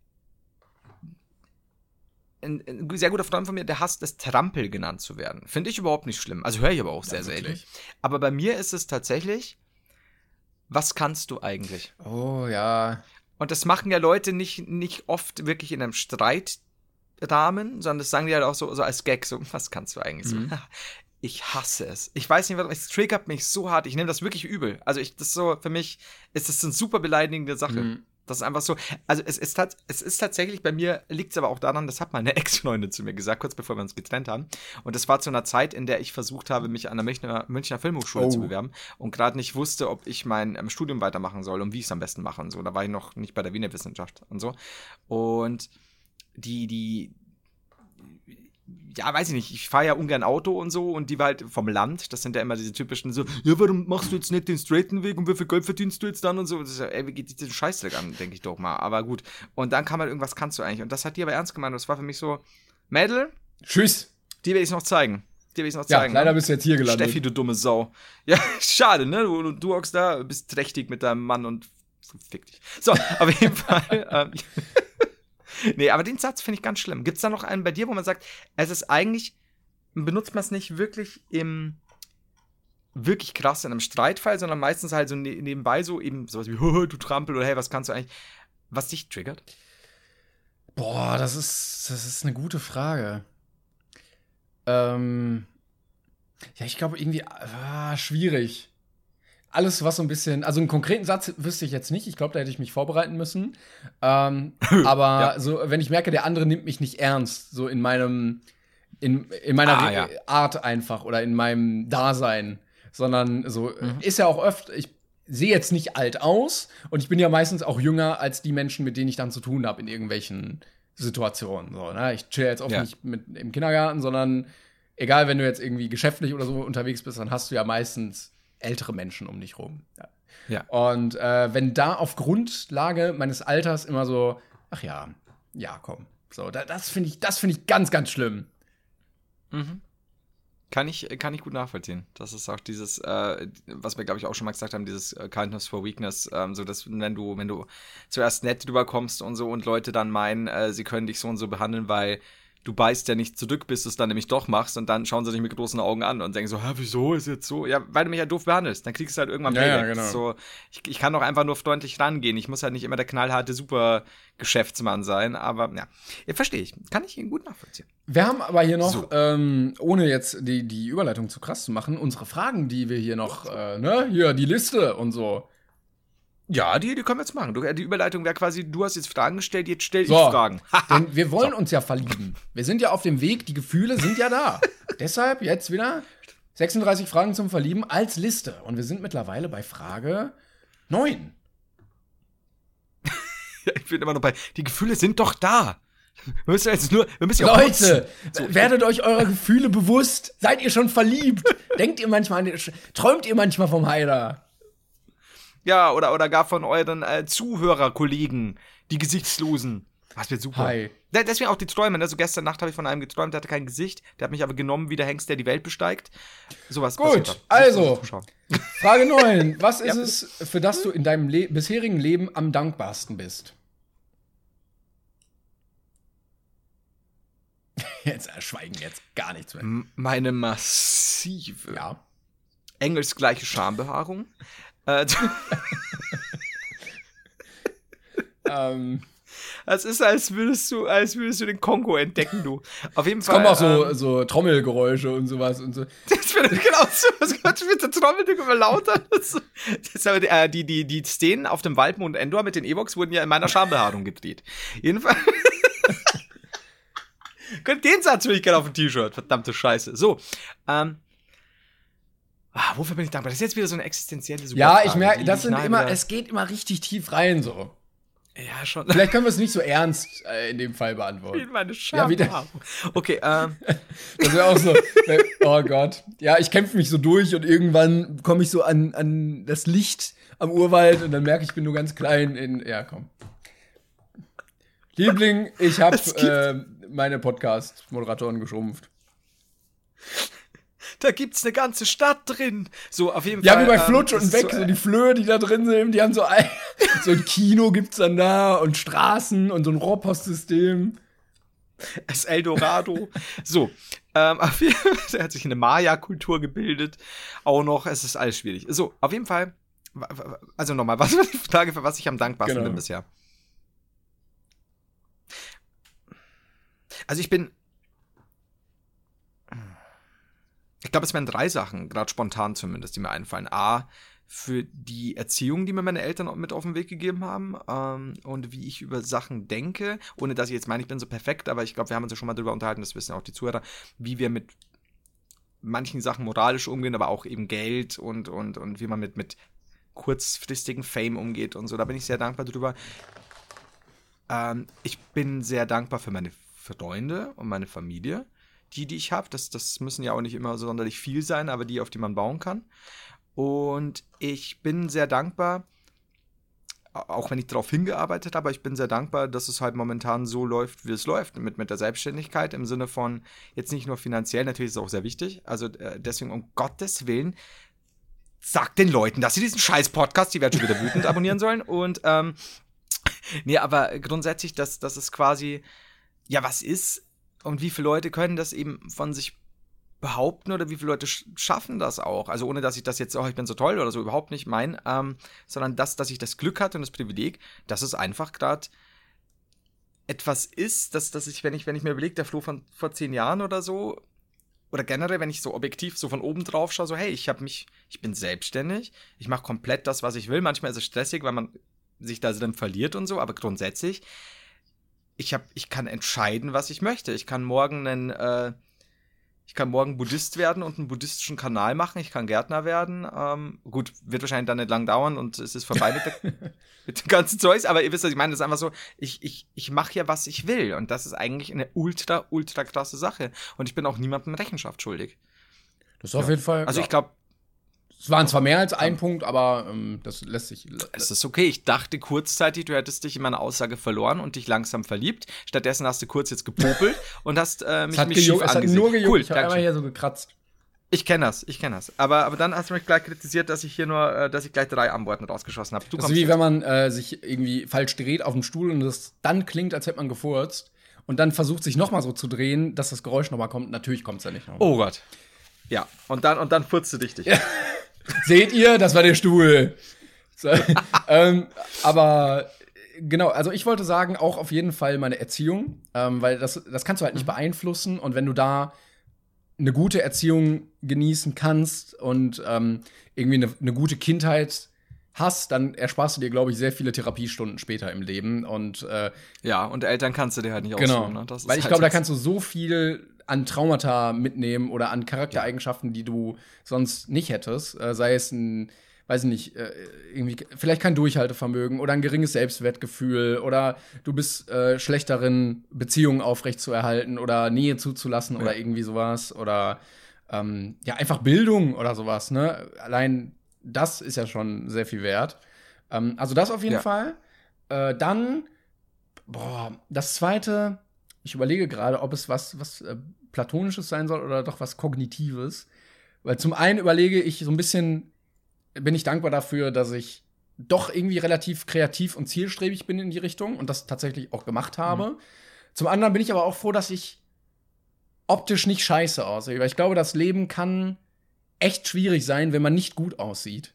Ein, ein sehr guter Freund von mir, der hasst es, Trampel genannt zu werden. Finde ich überhaupt nicht schlimm. Also höre ich aber auch sehr, ja, sehr selten. Aber bei mir ist es tatsächlich, was kannst du eigentlich? Oh, ja. Und das machen ja Leute nicht, nicht oft wirklich in einem Streitrahmen, sondern das sagen die halt auch so, so als Gag, so, was kannst du eigentlich Mhm. so? Ich hasse es. Ich weiß nicht, was, es triggert mich so hart. Ich nehme das wirklich übel. Also ich, das ist so, für mich ist das eine super beleidigende Sache. Mhm. Das ist einfach so, also es ist, es ist tatsächlich, bei mir liegt es aber auch daran, das hat meine Ex-Freundin zu mir gesagt, kurz bevor wir uns getrennt haben. Und das war zu einer Zeit, in der ich versucht habe, mich an der Münchner, Münchner Filmhochschule Oh. zu bewerben und gerade nicht wusste, ob ich mein ähm, Studium weitermachen soll und wie ich es am besten mache und so. Da war ich noch nicht bei der Wiener Wissenschaft und so. Und die, die, ja, weiß ich nicht, ich fahre ja ungern Auto und so und die war halt vom Land, das sind ja immer diese typischen so, ja, warum machst du jetzt nicht den straighten Weg und wie viel Geld verdienst du jetzt dann und so, das ist ja, ey, wie geht diesen Scheißdreck an, denke ich doch mal, aber gut. Und dann kam halt irgendwas, kannst du eigentlich, und das hat die aber ernst gemeint und das war für mich so, Mädel, Tschüss. dir will ich's noch zeigen, dir will ich's noch Ja, zeigen. leider ne? bist du jetzt hier gelandet. Steffi, du dumme Sau. Ja, schade, ne, du, du hockst da, bist trächtig mit deinem Mann und fick dich. So, auf jeden Fall, ähm, nee, aber den Satz finde ich ganz schlimm. Gibt's da noch einen bei dir, wo man sagt, es ist eigentlich, benutzt man es nicht wirklich im, wirklich krass in einem Streitfall, sondern meistens halt so ne- nebenbei so eben sowas wie, du Trampel oder hey, was kannst du eigentlich, was dich triggert? Boah, das ist, das ist eine gute Frage. Ähm, ja, ich glaube irgendwie, ah, schwierig. Alles, was so ein bisschen, also einen konkreten Satz wüsste ich jetzt nicht. Ich glaube, da hätte ich mich vorbereiten müssen. Ähm, aber Ja. so, wenn ich merke, der andere nimmt mich nicht ernst, so in meinem, in, in meiner Ah, Re- ja. Art einfach oder in meinem Dasein, sondern so, Mhm. ist ja auch oft, ich sehe jetzt nicht alt aus und ich bin ja meistens auch jünger als die Menschen, mit denen ich dann zu tun habe in irgendwelchen Situationen. So, ne? Ich chill jetzt oft Ja. nicht mit im Kindergarten, sondern egal, wenn du jetzt irgendwie geschäftlich oder so unterwegs bist, dann hast du ja meistens ältere Menschen um dich rum. Ja. Ja. Und äh, wenn da auf Grundlage meines Alters immer so, ach ja, ja, komm. So, da, das finde ich, das finde ich ganz, ganz schlimm. Mhm. Kann ich, kann ich gut nachvollziehen. Das ist auch dieses, äh, was wir, glaube ich, auch schon mal gesagt haben, dieses äh, Kindness for Weakness, ähm, so dass, wenn du, wenn du zuerst nett drüber kommst und so und Leute dann meinen, äh, sie können dich so und so behandeln, weil du beißt ja nicht zurück, bis du es dann nämlich doch machst und dann schauen sie dich mit großen Augen an und denken so, hä, wieso ist jetzt so? Ja, weil du mich ja doof behandelst, dann kriegst du halt irgendwann Ja, Payback. ja, genau. So, ich, ich kann doch einfach nur freundlich rangehen, ich muss halt nicht immer der knallharte Super-Geschäftsmann sein, aber ja, ja verstehe ich, kann ich ihn gut nachvollziehen. Wir haben aber hier noch, So. ähm, ohne jetzt die, die Überleitung zu krass zu machen, unsere Fragen, die wir hier noch, äh, ne, hier, die Liste und so. Ja, die, die können wir jetzt machen. Du, die Überleitung wäre quasi, du hast jetzt Fragen gestellt, jetzt stell So, ich Fragen. Denn wir wollen uns ja verlieben. Wir sind ja auf dem Weg, die Gefühle sind ja da. Deshalb jetzt wieder sechsunddreißig Fragen zum Verlieben als Liste. Und wir sind mittlerweile bei Frage neun. Ich bin immer noch bei, die Gefühle sind doch da. Wir müssen jetzt nur, wir müssen ja auch nutzen. Leute, So, werdet euch eurer Gefühle bewusst. Seid ihr schon verliebt? Denkt ihr manchmal an den, träumt ihr manchmal vom Heiler? Ja, oder, oder gar von euren äh, Zuhörerkollegen, die Gesichtslosen. Das wird super. Hi. Ja, deswegen auch die Träume. Also gestern Nacht habe ich von einem geträumt, der hatte kein Gesicht. Der hat mich aber genommen wie der Hengst, der die Welt besteigt. Sowas passiert Gut, da. also, Zuschauen. Frage neun. Was ist Ja. es, für das du in deinem Le- bisherigen Leben am dankbarsten bist? Jetzt äh, schweigen jetzt gar nichts mehr. M- Meine massive, Ja. engelsgleiche Schambehaarung. Äh, Ähm, Es ist, als würdest du, als würdest du den Kongo entdecken, du. Auf jeden es Fall. kommen auch so, ähm, so Trommelgeräusche und sowas und so. Das wird genau so, was Gott mit der Trommel immer lauter. Das ist aber die, äh, die, die, die Szenen auf dem Waldmond Endor mit den Evox wurden ja in meiner Schambehaarung gedreht. Jedenfalls. Den Satz will ich gerne auf dem T-Shirt. Verdammte Scheiße. So. Ähm. Ah, wofür bin ich dankbar? Das ist jetzt wieder so eine existenzielle Ja, Superfrage, ich merke, die das ich sind nachher immer, wieder- es geht immer richtig tief rein so. Ja, schon. Vielleicht können wir es nicht so ernst äh, in dem Fall beantworten. In meine Ja, wieder. Schambehaarung. Okay, ähm. Das wäre auch so, äh, oh Gott. Ja, ich kämpfe mich so durch und irgendwann komme ich so an, an das Licht am Urwald und dann merke ich, ich bin nur ganz klein in, ja, komm. Liebling, ich habe Es gibt- äh, meine Podcast-Moderatoren geschrumpft. Da gibt's eine ganze Stadt drin. So, auf jeden Ja, Fall. wie bei ähm, Flutsch das und ist weg, so, so die Flöhe, die da drin sind, die haben so ein, so ein Kino gibt's dann da und Straßen und so ein Rohrpostsystem. Das Eldorado. So, ähm, auf jeden Fall, er hat sich eine Maya-Kultur gebildet. Auch noch, es ist alles schwierig. So, auf jeden Fall, wa- wa- also nochmal, was war die Frage, für was ich am dankbarsten Genau. bin bisher? Also ich bin, ich glaube, es wären drei Sachen, gerade spontan zumindest, die mir einfallen. A, für die Erziehung, die mir meine Eltern mit auf den Weg gegeben haben, ähm, und wie ich über Sachen denke, ohne dass ich jetzt meine, ich bin so perfekt, aber ich glaube, wir haben uns ja schon mal darüber unterhalten, das wissen auch die Zuhörer, wie wir mit manchen Sachen moralisch umgehen, aber auch eben Geld und, und, und wie man mit, mit kurzfristigen Fame umgeht und so. Da bin ich sehr dankbar drüber. Ähm, ich bin sehr dankbar für meine Freunde und meine Familie, die, die ich habe. Das, das müssen ja auch nicht immer sonderlich viel sein, aber die, auf die man bauen kann. Und ich bin sehr dankbar, auch wenn ich darauf hingearbeitet habe, aber ich bin sehr dankbar, dass es halt momentan so läuft, wie es läuft, mit, mit der Selbstständigkeit im Sinne von jetzt nicht nur finanziell, natürlich ist es auch sehr wichtig, also äh, deswegen um Gottes Willen, sagt den Leuten, dass sie diesen scheiß Podcast, die werden schon wieder wütend, abonnieren sollen und ähm, nee, aber grundsätzlich, dass, dass es quasi, ja, was ist und wie viele Leute können das eben von sich behaupten oder wie viele Leute sch- schaffen das auch? Also ohne, dass ich das jetzt, oh, ich bin so toll oder so, überhaupt nicht mein, ähm, sondern das, dass ich das Glück hatte und das Privileg, dass es einfach gerade etwas ist, dass, dass ich, wenn ich, wenn ich mir überlege, der Flo von vor zehn Jahren oder so, oder generell, wenn ich so objektiv so von oben drauf schaue, so, hey, ich habe mich, ich bin selbstständig, ich mache komplett das, was ich will. Manchmal ist es stressig, weil man sich da drin verliert und so, aber grundsätzlich, ich hab, ich kann entscheiden, was ich möchte. Ich kann morgen einen, äh, ich kann morgen Buddhist werden und einen buddhistischen Kanal machen. Ich kann Gärtner werden. Ähm, gut, wird wahrscheinlich dann nicht lang dauern und es ist vorbei mit, der, mit dem ganzen Zeugs. Aber ihr wisst, was ich meine. Das ist einfach so, ich, ich, ich mache ja, was ich will. Und das ist eigentlich eine ultra, ultra krasse Sache. Und ich bin auch niemandem Rechenschaft schuldig. Das ist auf jeden Fall. Also ja. ich glaube, Es waren zwar mehr als ein Punkt, aber ähm, das lässt sich. es ist okay. Ich dachte kurzzeitig, du hättest dich in meiner Aussage verloren und dich langsam verliebt. Stattdessen hast du kurz jetzt gepopelt und hast äh, mich, Es hat, mich schief gejuckt, es hat angesehen. nur gejuckt. Cool, ich habe einmal danke. hier so gekratzt. Ich kenne das, ich kenne das. Aber, aber dann hast du mich gleich kritisiert, dass ich hier nur, äh, dass ich gleich drei Antworten rausgeschossen habe. Du Das ist kommst wie jetzt. wenn man äh, sich irgendwie falsch dreht auf dem Stuhl und es dann klingt, als hätte man gefurzt. und dann versucht sich noch mal so zu drehen, dass das Geräusch noch mal kommt. Natürlich kommt es ja nicht noch mal. Oh Gott. Ja, und dann, und dann furzt du dich dich. Ja. Seht ihr, das war der Stuhl. So, ähm, aber genau, also ich wollte sagen, auch auf jeden Fall meine Erziehung, ähm, weil das, das kannst du halt nicht beeinflussen. Und wenn du da eine gute Erziehung genießen kannst und ähm, irgendwie eine, eine gute Kindheit hast, dann ersparst du dir, glaube ich, sehr viele Therapiestunden später im Leben. Und äh, ja, und Eltern kannst du dir halt nicht genau, aussuchen. Ne? Das ist weil ich halt glaube, da das- kannst du so viel an Traumata mitnehmen oder an Charaktereigenschaften, die du sonst nicht hättest. Äh, sei es ein, weiß ich nicht, äh, irgendwie vielleicht kein Durchhaltevermögen oder ein geringes Selbstwertgefühl oder du bist äh, schlecht darin, Beziehungen aufrechtzuerhalten oder Nähe zuzulassen Ja. oder irgendwie sowas oder ähm, ja, einfach Bildung oder sowas, ne? Allein das ist ja schon sehr viel wert. Ähm, also das auf jeden Ja. Fall. Äh, dann, boah, das zweite, ich überlege gerade, ob es was, was äh, Platonisches sein soll oder doch was Kognitives. Weil zum einen überlege ich so ein bisschen, bin ich dankbar dafür, dass ich doch irgendwie relativ kreativ und zielstrebig bin in die Richtung und das tatsächlich auch gemacht habe. Mhm. Zum anderen bin ich aber auch froh, dass ich optisch nicht scheiße aussehe. Weil ich glaube, das Leben kann echt schwierig sein, wenn man nicht gut aussieht.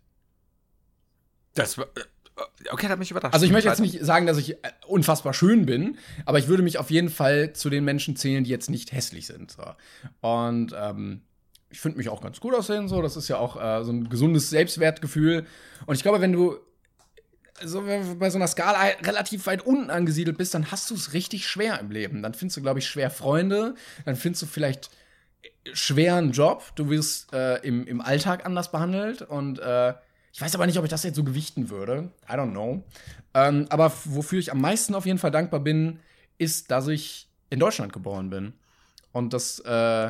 Das war, okay, da hat mich überrascht. Also ich möchte jetzt nicht sagen, dass ich unfassbar schön bin, aber ich würde mich auf jeden Fall zu den Menschen zählen, die jetzt nicht hässlich sind. So. Und ähm, ich finde mich auch ganz gut aussehen, so. Das ist ja auch äh, so ein gesundes Selbstwertgefühl. Und ich glaube, wenn du so bei so einer Skala relativ weit unten angesiedelt bist, dann hast du es richtig schwer im Leben. Dann findest du, glaube ich, schwer Freunde. Dann findest du vielleicht schweren Job. Du wirst äh, im, im Alltag anders behandelt. Und äh, ich weiß aber nicht, ob ich das jetzt so gewichten würde. I don't know. Ähm, aber wofür ich am meisten auf jeden Fall dankbar bin, ist, dass ich in Deutschland geboren bin. Und das äh,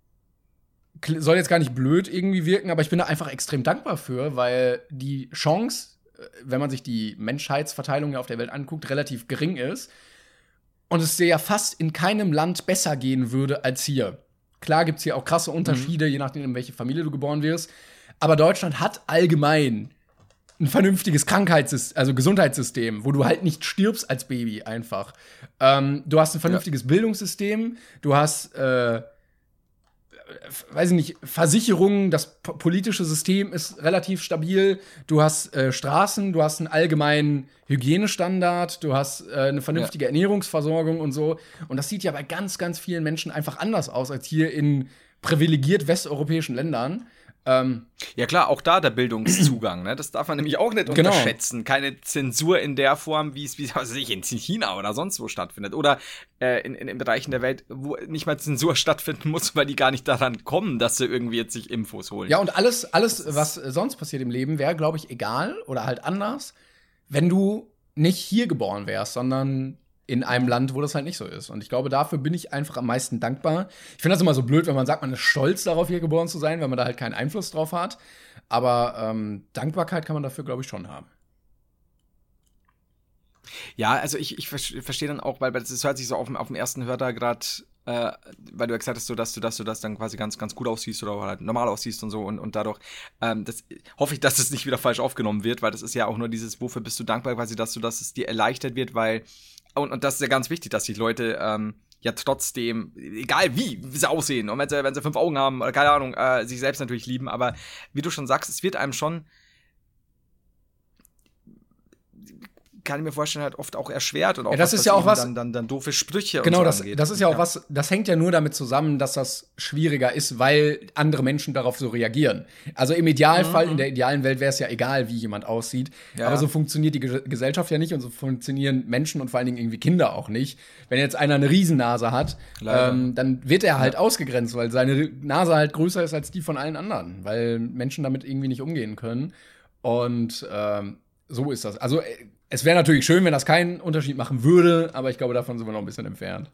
soll jetzt gar nicht blöd irgendwie wirken, aber ich bin da einfach extrem dankbar für, weil die Chance, wenn man sich die Menschheitsverteilung auf der Welt anguckt, relativ gering ist. Und es dir ja fast in keinem Land besser gehen würde als hier. Klar gibt's hier auch krasse Unterschiede, mhm. je nachdem, in welche Familie du geboren wirst. Aber Deutschland hat allgemein ein vernünftiges Krankheitssystem, also Gesundheitssystem, wo du halt nicht stirbst als Baby einfach. Ähm, du hast ein vernünftiges ja. Bildungssystem, du hast äh, weiß ich nicht, Versicherungen, das po- politische System ist relativ stabil, du hast äh, Straßen, du hast einen allgemeinen Hygienestandard, du hast äh, eine vernünftige ja. Ernährungsversorgung und so. Und das sieht ja bei ganz, ganz vielen Menschen einfach anders aus als hier in privilegiert westeuropäischen Ländern. Ähm, ja klar, auch da der Bildungszugang, ne? Das darf man nämlich auch nicht genau. unterschätzen. Keine Zensur in der Form, wie es wie was weiß ich, in China oder sonst wo stattfindet. Oder äh, in, in, in Bereichen der Welt, wo nicht mal Zensur stattfinden muss, weil die gar nicht daran kommen, dass sie irgendwie jetzt sich Infos holen. Ja, und alles, alles was sonst passiert im Leben, wäre, glaube ich, egal oder halt anders, wenn du nicht hier geboren wärst, sondern in einem Land, wo das halt nicht so ist. Und ich glaube, dafür bin ich einfach am meisten dankbar. Ich finde das immer so blöd, wenn man sagt, man ist stolz darauf, hier geboren zu sein, wenn man da halt keinen Einfluss drauf hat. Aber ähm, Dankbarkeit kann man dafür, glaube ich, schon haben. Ja, also ich, ich verstehe dann auch, weil das hört sich so auf, auf dem ersten Hörter gerade, äh, weil du ja gesagt hast, so, dass du, dass du das dann quasi ganz, ganz gut aussiehst oder halt normal aussiehst und so und, und dadurch ähm, das, hoffe ich, dass es nicht wieder falsch aufgenommen wird, weil das ist ja auch nur dieses, wofür bist du dankbar, quasi, dass du, dass es dir erleichtert wird, weil Und, und das ist ja ganz wichtig, dass die Leute ähm, ja trotzdem, egal wie, wie sie aussehen, und wenn sie, wenn sie fünf Augen haben oder keine Ahnung, äh, sich selbst natürlich lieben, aber wie du schon sagst, es wird einem schon, kann ich mir vorstellen, halt oft auch erschwert und auch ja, das was, ist ja auch was dann, dann, dann doofe Sprüche genau, und so das, angeht. das ist ja auch ja. was, das hängt ja nur damit zusammen, dass das schwieriger ist, weil andere Menschen darauf so reagieren. Also im Idealfall, mhm. in der idealen Welt wäre es ja egal, wie jemand aussieht. Ja. Aber so funktioniert die Ge- Gesellschaft ja nicht und so funktionieren Menschen und vor allen Dingen irgendwie Kinder auch nicht. Wenn jetzt einer eine Riesennase hat, ähm, dann wird er halt ja. ausgegrenzt, weil seine Nase halt größer ist als die von allen anderen, weil Menschen damit irgendwie nicht umgehen können. Und ähm, so ist das. Also es wäre natürlich schön, wenn das keinen Unterschied machen würde, aber ich glaube, davon sind wir noch ein bisschen entfernt.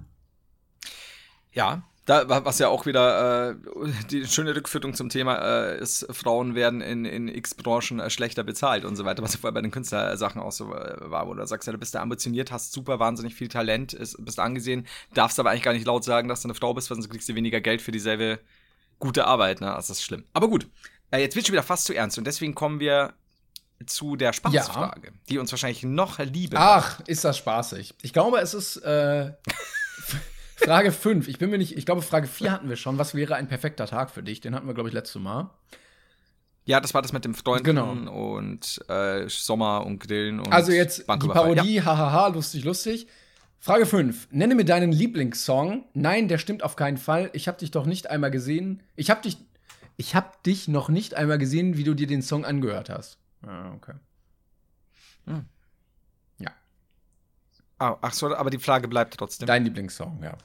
Ja, da, was ja auch wieder äh, die schöne Rückführung zum Thema äh, ist, Frauen werden in, in x Branchen äh, schlechter bezahlt und so weiter, was ja vorher bei den Künstlersachen auch so äh, war, wo du sagst, ja, du bist da ambitioniert, hast super wahnsinnig viel Talent, ist, bist angesehen, darfst aber eigentlich gar nicht laut sagen, dass du eine Frau bist, weil sonst kriegst du weniger Geld für dieselbe gute Arbeit, ne? Das ist schlimm. Aber gut, äh, jetzt wird schon wieder fast zu ernst und deswegen kommen wir zu der Spaßfrage, ja. die uns wahrscheinlich noch lieben. Ach, ist das spaßig. Ich glaube, es ist äh, Frage fünf. Ich bin mir nicht, ich glaube, Frage vier hatten wir schon. Was wäre ein perfekter Tag für dich? Den hatten wir, glaube ich, letztes Mal. Ja, das war das mit dem Freunden genau. und äh, Sommer und Grillen und Also jetzt die Parodie, ja. hahaha, lustig, lustig. Frage fünf. Nenne mir deinen Lieblingssong. Nein, der stimmt auf keinen Fall. Ich habe dich doch nicht einmal gesehen. Ich habe dich, ich habe dich noch nicht einmal gesehen, wie du dir den Song angehört hast. Ah, okay. Hm. Ja. Oh, ach so, aber die Frage bleibt trotzdem. Dein Lieblingssong, ja.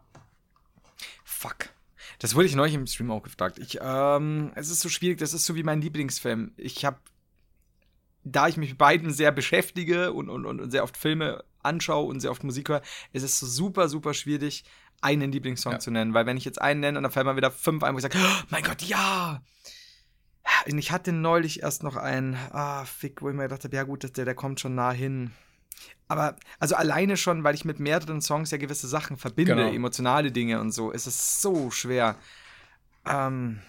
Fuck. Das wurde ich neulich im Stream auch gefragt. Ich, ähm, es ist so schwierig, das ist so wie mein Lieblingsfilm. Ich habe, da ich mich mit beiden sehr beschäftige und, und, und sehr oft Filme anschaue und sehr oft Musik höre, ist es so super, super schwierig, einen Lieblingssong ja. zu nennen. Weil wenn ich jetzt einen nenne, dann fallen mir wieder fünf ein, wo ich sage, oh mein Gott, ja! Und ich hatte neulich erst noch einen, ah, fick, wo ich mir gedacht habe, ja gut, der, der kommt schon nah hin. Aber, also alleine schon, weil ich mit mehreren Songs ja gewisse Sachen verbinde, genau. emotionale Dinge und so, ist es so schwer. Ähm,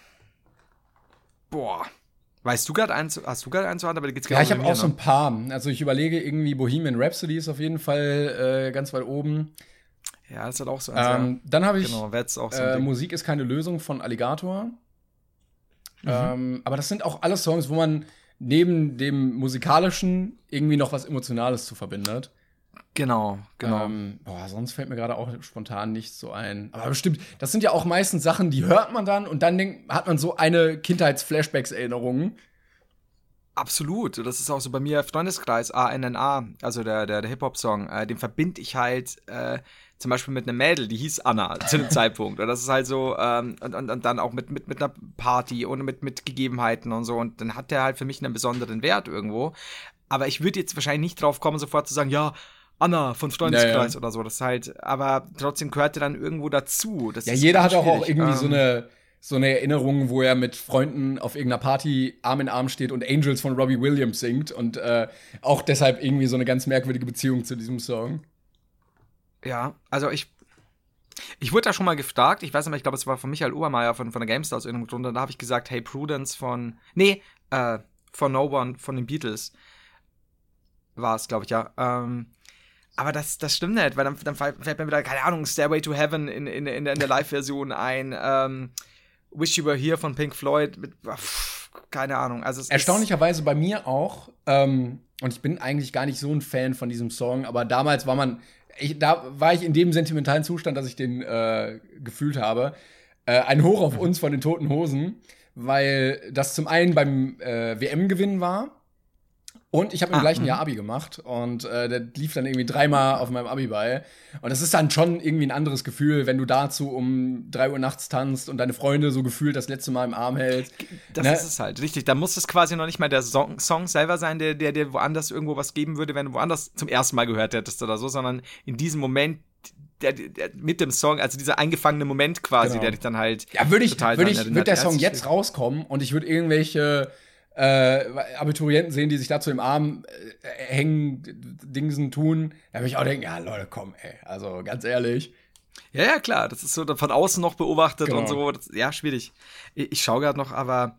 boah. Weißt du gerade eins, hast du gerade eins zu Hand, aber da geht's Ja, ich habe auch so ein paar. Also ich überlege irgendwie, Bohemian Rhapsody ist auf jeden Fall äh, ganz weit oben. Ja, das hat auch so eins. Ähm, dann habe ich, genau, auch so äh, Musik ist keine Lösung von Alligator. Mhm. Ähm, aber das sind auch alles Songs, wo man neben dem Musikalischen irgendwie noch was Emotionales zu verbindet. Genau, genau. Ähm, boah, sonst fällt mir gerade auch spontan nichts so ein. Aber bestimmt, das sind ja auch meistens Sachen, die hört man dann und dann denkt, hat man so eine Kindheits-Flashbacks-Erinnerung. Absolut. Das ist auch so bei mir Freundeskreis, A N N A, also der, der, der Hip-Hop-Song, äh, den verbinde ich halt äh, zum Beispiel mit einer Mädel, die hieß Anna zu dem Zeitpunkt. Und das ist halt so, ähm, und, und, und dann auch mit, mit, mit einer Party und mit, mit Gegebenheiten und so. Und dann hat der halt für mich einen besonderen Wert irgendwo. Aber ich würde jetzt wahrscheinlich nicht drauf kommen, sofort zu sagen, ja, Anna von Freundeskreis naja. oder so. Das ist halt, aber trotzdem gehört der dann irgendwo dazu. Das ja, ist jeder hat auch, auch irgendwie ähm, so eine so eine Erinnerung, wo er mit Freunden auf irgendeiner Party Arm in Arm steht und Angels von Robbie Williams singt und äh, auch deshalb irgendwie so eine ganz merkwürdige Beziehung zu diesem Song. Ja, also ich ich wurde da schon mal gefragt, ich weiß nicht mehr, ich glaube, es war von Michael Obermeier von, von der GameStar aus irgendeinem Grund, und da habe ich gesagt, hey, Prudence von, nee, äh, von No One, von den Beatles war es, glaube ich, ja, ähm, aber das, das stimmt nicht, weil dann, dann fällt mir wieder, keine Ahnung, Stairway to Heaven in, in, in der, in der Live-Version ein, ähm, Wish You Were Here von Pink Floyd, mit, pff, keine Ahnung. Also es erstaunlicherweise bei mir auch, ähm, und ich bin eigentlich gar nicht so ein Fan von diesem Song, aber damals war man, ich, da war ich in dem sentimentalen Zustand, dass ich den äh, gefühlt habe. Äh, ein Hoch auf uns von den Toten Hosen, weil das zum einen beim äh, W M-Gewinn war. Und ich habe im ah, gleichen Jahr Abi gemacht und äh, der lief dann irgendwie dreimal auf meinem Abi bei. Und das ist dann schon irgendwie ein anderes Gefühl, wenn du dazu um drei Uhr nachts tanzt und deine Freunde so gefühlt das letzte Mal im Arm hältst. Das ne? ist es halt, richtig. Da muss es quasi noch nicht mal der Song, Song selber sein, der, der, der woanders irgendwo was geben würde, wenn du woanders zum ersten Mal gehört hättest oder so, sondern in diesem Moment Der, der, mit dem Song, also dieser eingefangene Moment quasi, genau. der dich dann halt ja, würde ich, würde ich, würde der Song jetzt rauskommen und ich würde irgendwelche Äh, Abiturienten sehen, die sich da zu dem Arm äh, hängen, Dingsen tun, da würde ich auch denken, ja, Leute, komm, ey, also ganz ehrlich. Ja, ja, klar, das ist so von außen noch beobachtet genau. und so, das, ja, schwierig. Ich, ich schaue gerade noch, aber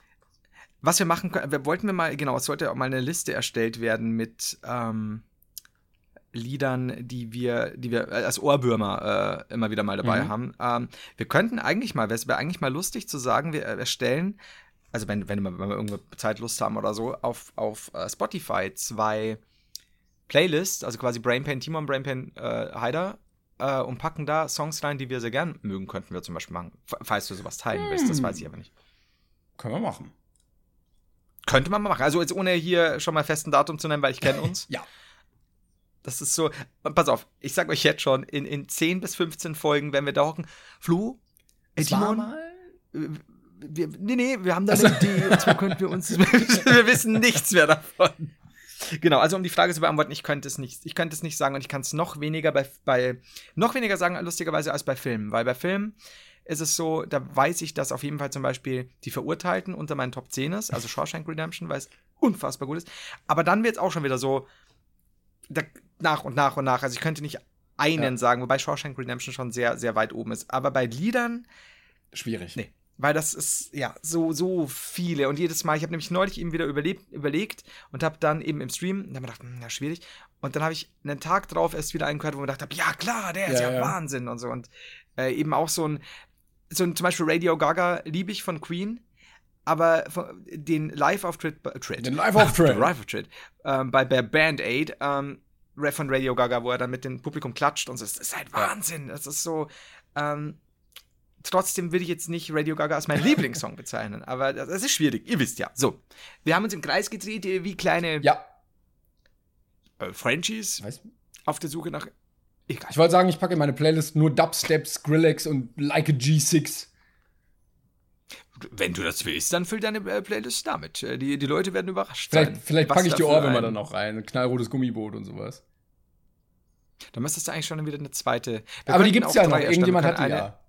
was wir machen können, wir wollten wir mal, genau, es sollte auch mal eine Liste erstellt werden mit ähm, Liedern, die wir, die wir als Ohrwürmer äh, immer wieder mal dabei mhm. haben. Ähm, wir könnten eigentlich mal, wäre es eigentlich mal lustig zu sagen, wir erstellen also wenn, wenn, wir, wenn wir irgendwo Zeit Lust haben oder so, auf, auf uh, Spotify zwei Playlists, also quasi Brainpan Timon, Brainpan äh, Haider, äh, und packen da Songs rein, die wir sehr gern mögen, könnten wir zum Beispiel machen. Falls du sowas teilen hm. willst, das weiß ich aber nicht. Können wir machen. Könnte man mal machen. Also jetzt ohne hier schon mal festen Datum zu nennen, weil ich kenne uns. Ja. Das ist so, pass auf, ich sag euch jetzt schon, in, in zehn bis fünfzehn Folgen werden wir da hocken. Flo, ey, Timon, mal? Wir, nee, nee, wir haben da eine Idee, und zwar könnten wir uns, wir wissen nichts mehr davon. Genau, also um die Frage zu beantworten, ich könnte es nicht, ich könnte es nicht sagen und ich kann es noch weniger bei, bei, noch weniger sagen, lustigerweise, als bei Filmen, weil bei Filmen ist es so, da weiß ich, dass auf jeden Fall zum Beispiel Die Verurteilten unter meinen Top zehn ist, also Shawshank Redemption, weil es unfassbar gut ist, aber dann wird es auch schon wieder so, da, nach und nach und nach, also ich könnte nicht einen ja. sagen, wobei Shawshank Redemption schon sehr, sehr weit oben ist, aber bei Liedern schwierig. Nee. Weil das ist, ja, so, so viele. Und jedes Mal, ich habe nämlich neulich eben wieder überlebt, überlegt und habe dann eben im Stream, da habe ich gedacht, hm, ja, schwierig. Und dann habe ich einen Tag drauf erst wieder einen gehört, wo ich gedacht habe, ja klar, der ist ja, ja, ja Wahnsinn und so. Und äh, eben auch so ein, so ein, zum Beispiel Radio Gaga liebe ich von Queen, aber von, den Live-Auftritt, äh, den Live-Auftritt, Live-Auftritt ähm, bei, bei Band Aid, ähm, von Radio Gaga, wo er dann mit dem Publikum klatscht und so, das ist halt Wahnsinn. Das ist so, ähm, trotzdem will ich jetzt nicht Radio Gaga als meinen Lieblingssong bezeichnen, aber das ist schwierig, ihr wisst ja. So, wir haben uns im Kreis gedreht, wie kleine ja. äh, Frenchies Weiß. auf der Suche nach... Egal. Ich wollte sagen, ich packe in meine Playlist nur Dubstep, Skrillex und Like a G six. Wenn du das willst, dann füll deine äh, Playlist damit. Die, die Leute werden überrascht vielleicht, sein. Vielleicht packe ich die Ohrwürmer dann noch rein. Ein knallrotes Gummiboot und sowas. Dann müsstest du eigentlich schon wieder eine zweite... Wir aber die gibt's ja noch. Irgendjemand hat die eine, ja.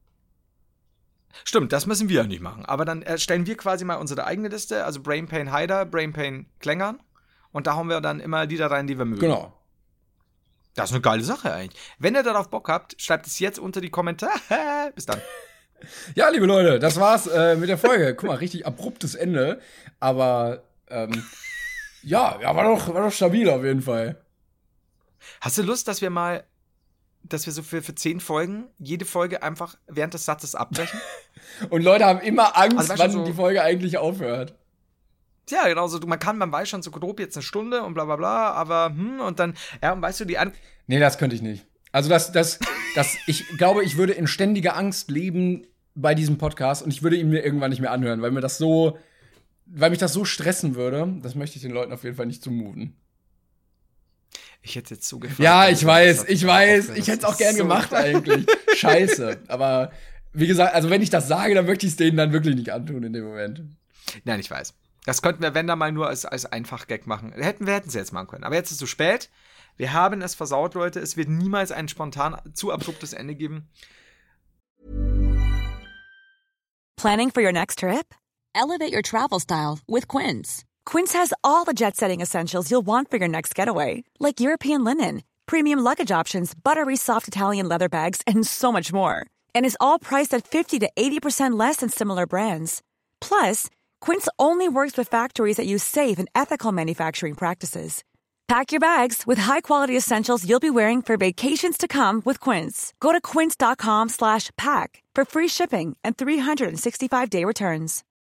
Stimmt, das müssen wir ja nicht machen. Aber dann erstellen wir quasi mal unsere eigene Liste, also Brain Pain Haider, Brain Pain Klängern. Und da hauen wir dann immer Lieder rein, die wir mögen. Genau. Das ist eine geile Sache eigentlich. Wenn ihr darauf Bock habt, schreibt es jetzt unter die Kommentare. Bis dann. Ja, liebe Leute, das war's äh, mit der Folge. Guck mal, richtig abruptes Ende. Aber ähm, ja, ja, war doch, war doch stabil auf jeden Fall. Hast du Lust, dass wir mal, dass wir so für, für zehn Folgen jede Folge einfach während des Satzes abbrechen? Und Leute haben immer Angst, also, wann so, die Folge eigentlich aufhört. Ja, genau, so, man kann, man weiß schon so grob jetzt eine Stunde und bla bla bla, aber hm, und dann, ja, und weißt du, die An... Nee, das könnte ich nicht. Also das, das, das, ich glaube, ich würde in ständiger Angst leben bei diesem Podcast und ich würde ihn mir irgendwann nicht mehr anhören, weil mir das so, weil mich das so stressen würde. Das möchte ich den Leuten auf jeden Fall nicht zumuten. Ich hätte jetzt so gefragt. Ja, ich weiß, ich weiß. Ich hätte es auch gern so gemacht eigentlich. Scheiße. Aber wie gesagt, also wenn ich das sage, dann möchte ich es denen dann wirklich nicht antun in dem Moment. Nein, ich weiß. Das könnten wir, wenn da mal nur als, als Einfach-Gag machen. Hätten, wir hätten es jetzt machen können. Aber jetzt ist es zu spät. Wir haben es versaut, Leute. Es wird niemals ein spontan zu abruptes Ende geben. Planning for your next trip? Elevate your travel style with Quince. Quince has all the jet-setting essentials you'll want for your next getaway, like European linen, premium luggage options, buttery soft Italian leather bags, and so much more. And is all priced at fifty to eighty percent less than similar brands. Plus, Quince only works with factories that use safe and ethical manufacturing practices. Pack your bags with high-quality essentials you'll be wearing for vacations to come with Quince. Go to quince.com slash pack for free shipping and three sixty-five day returns.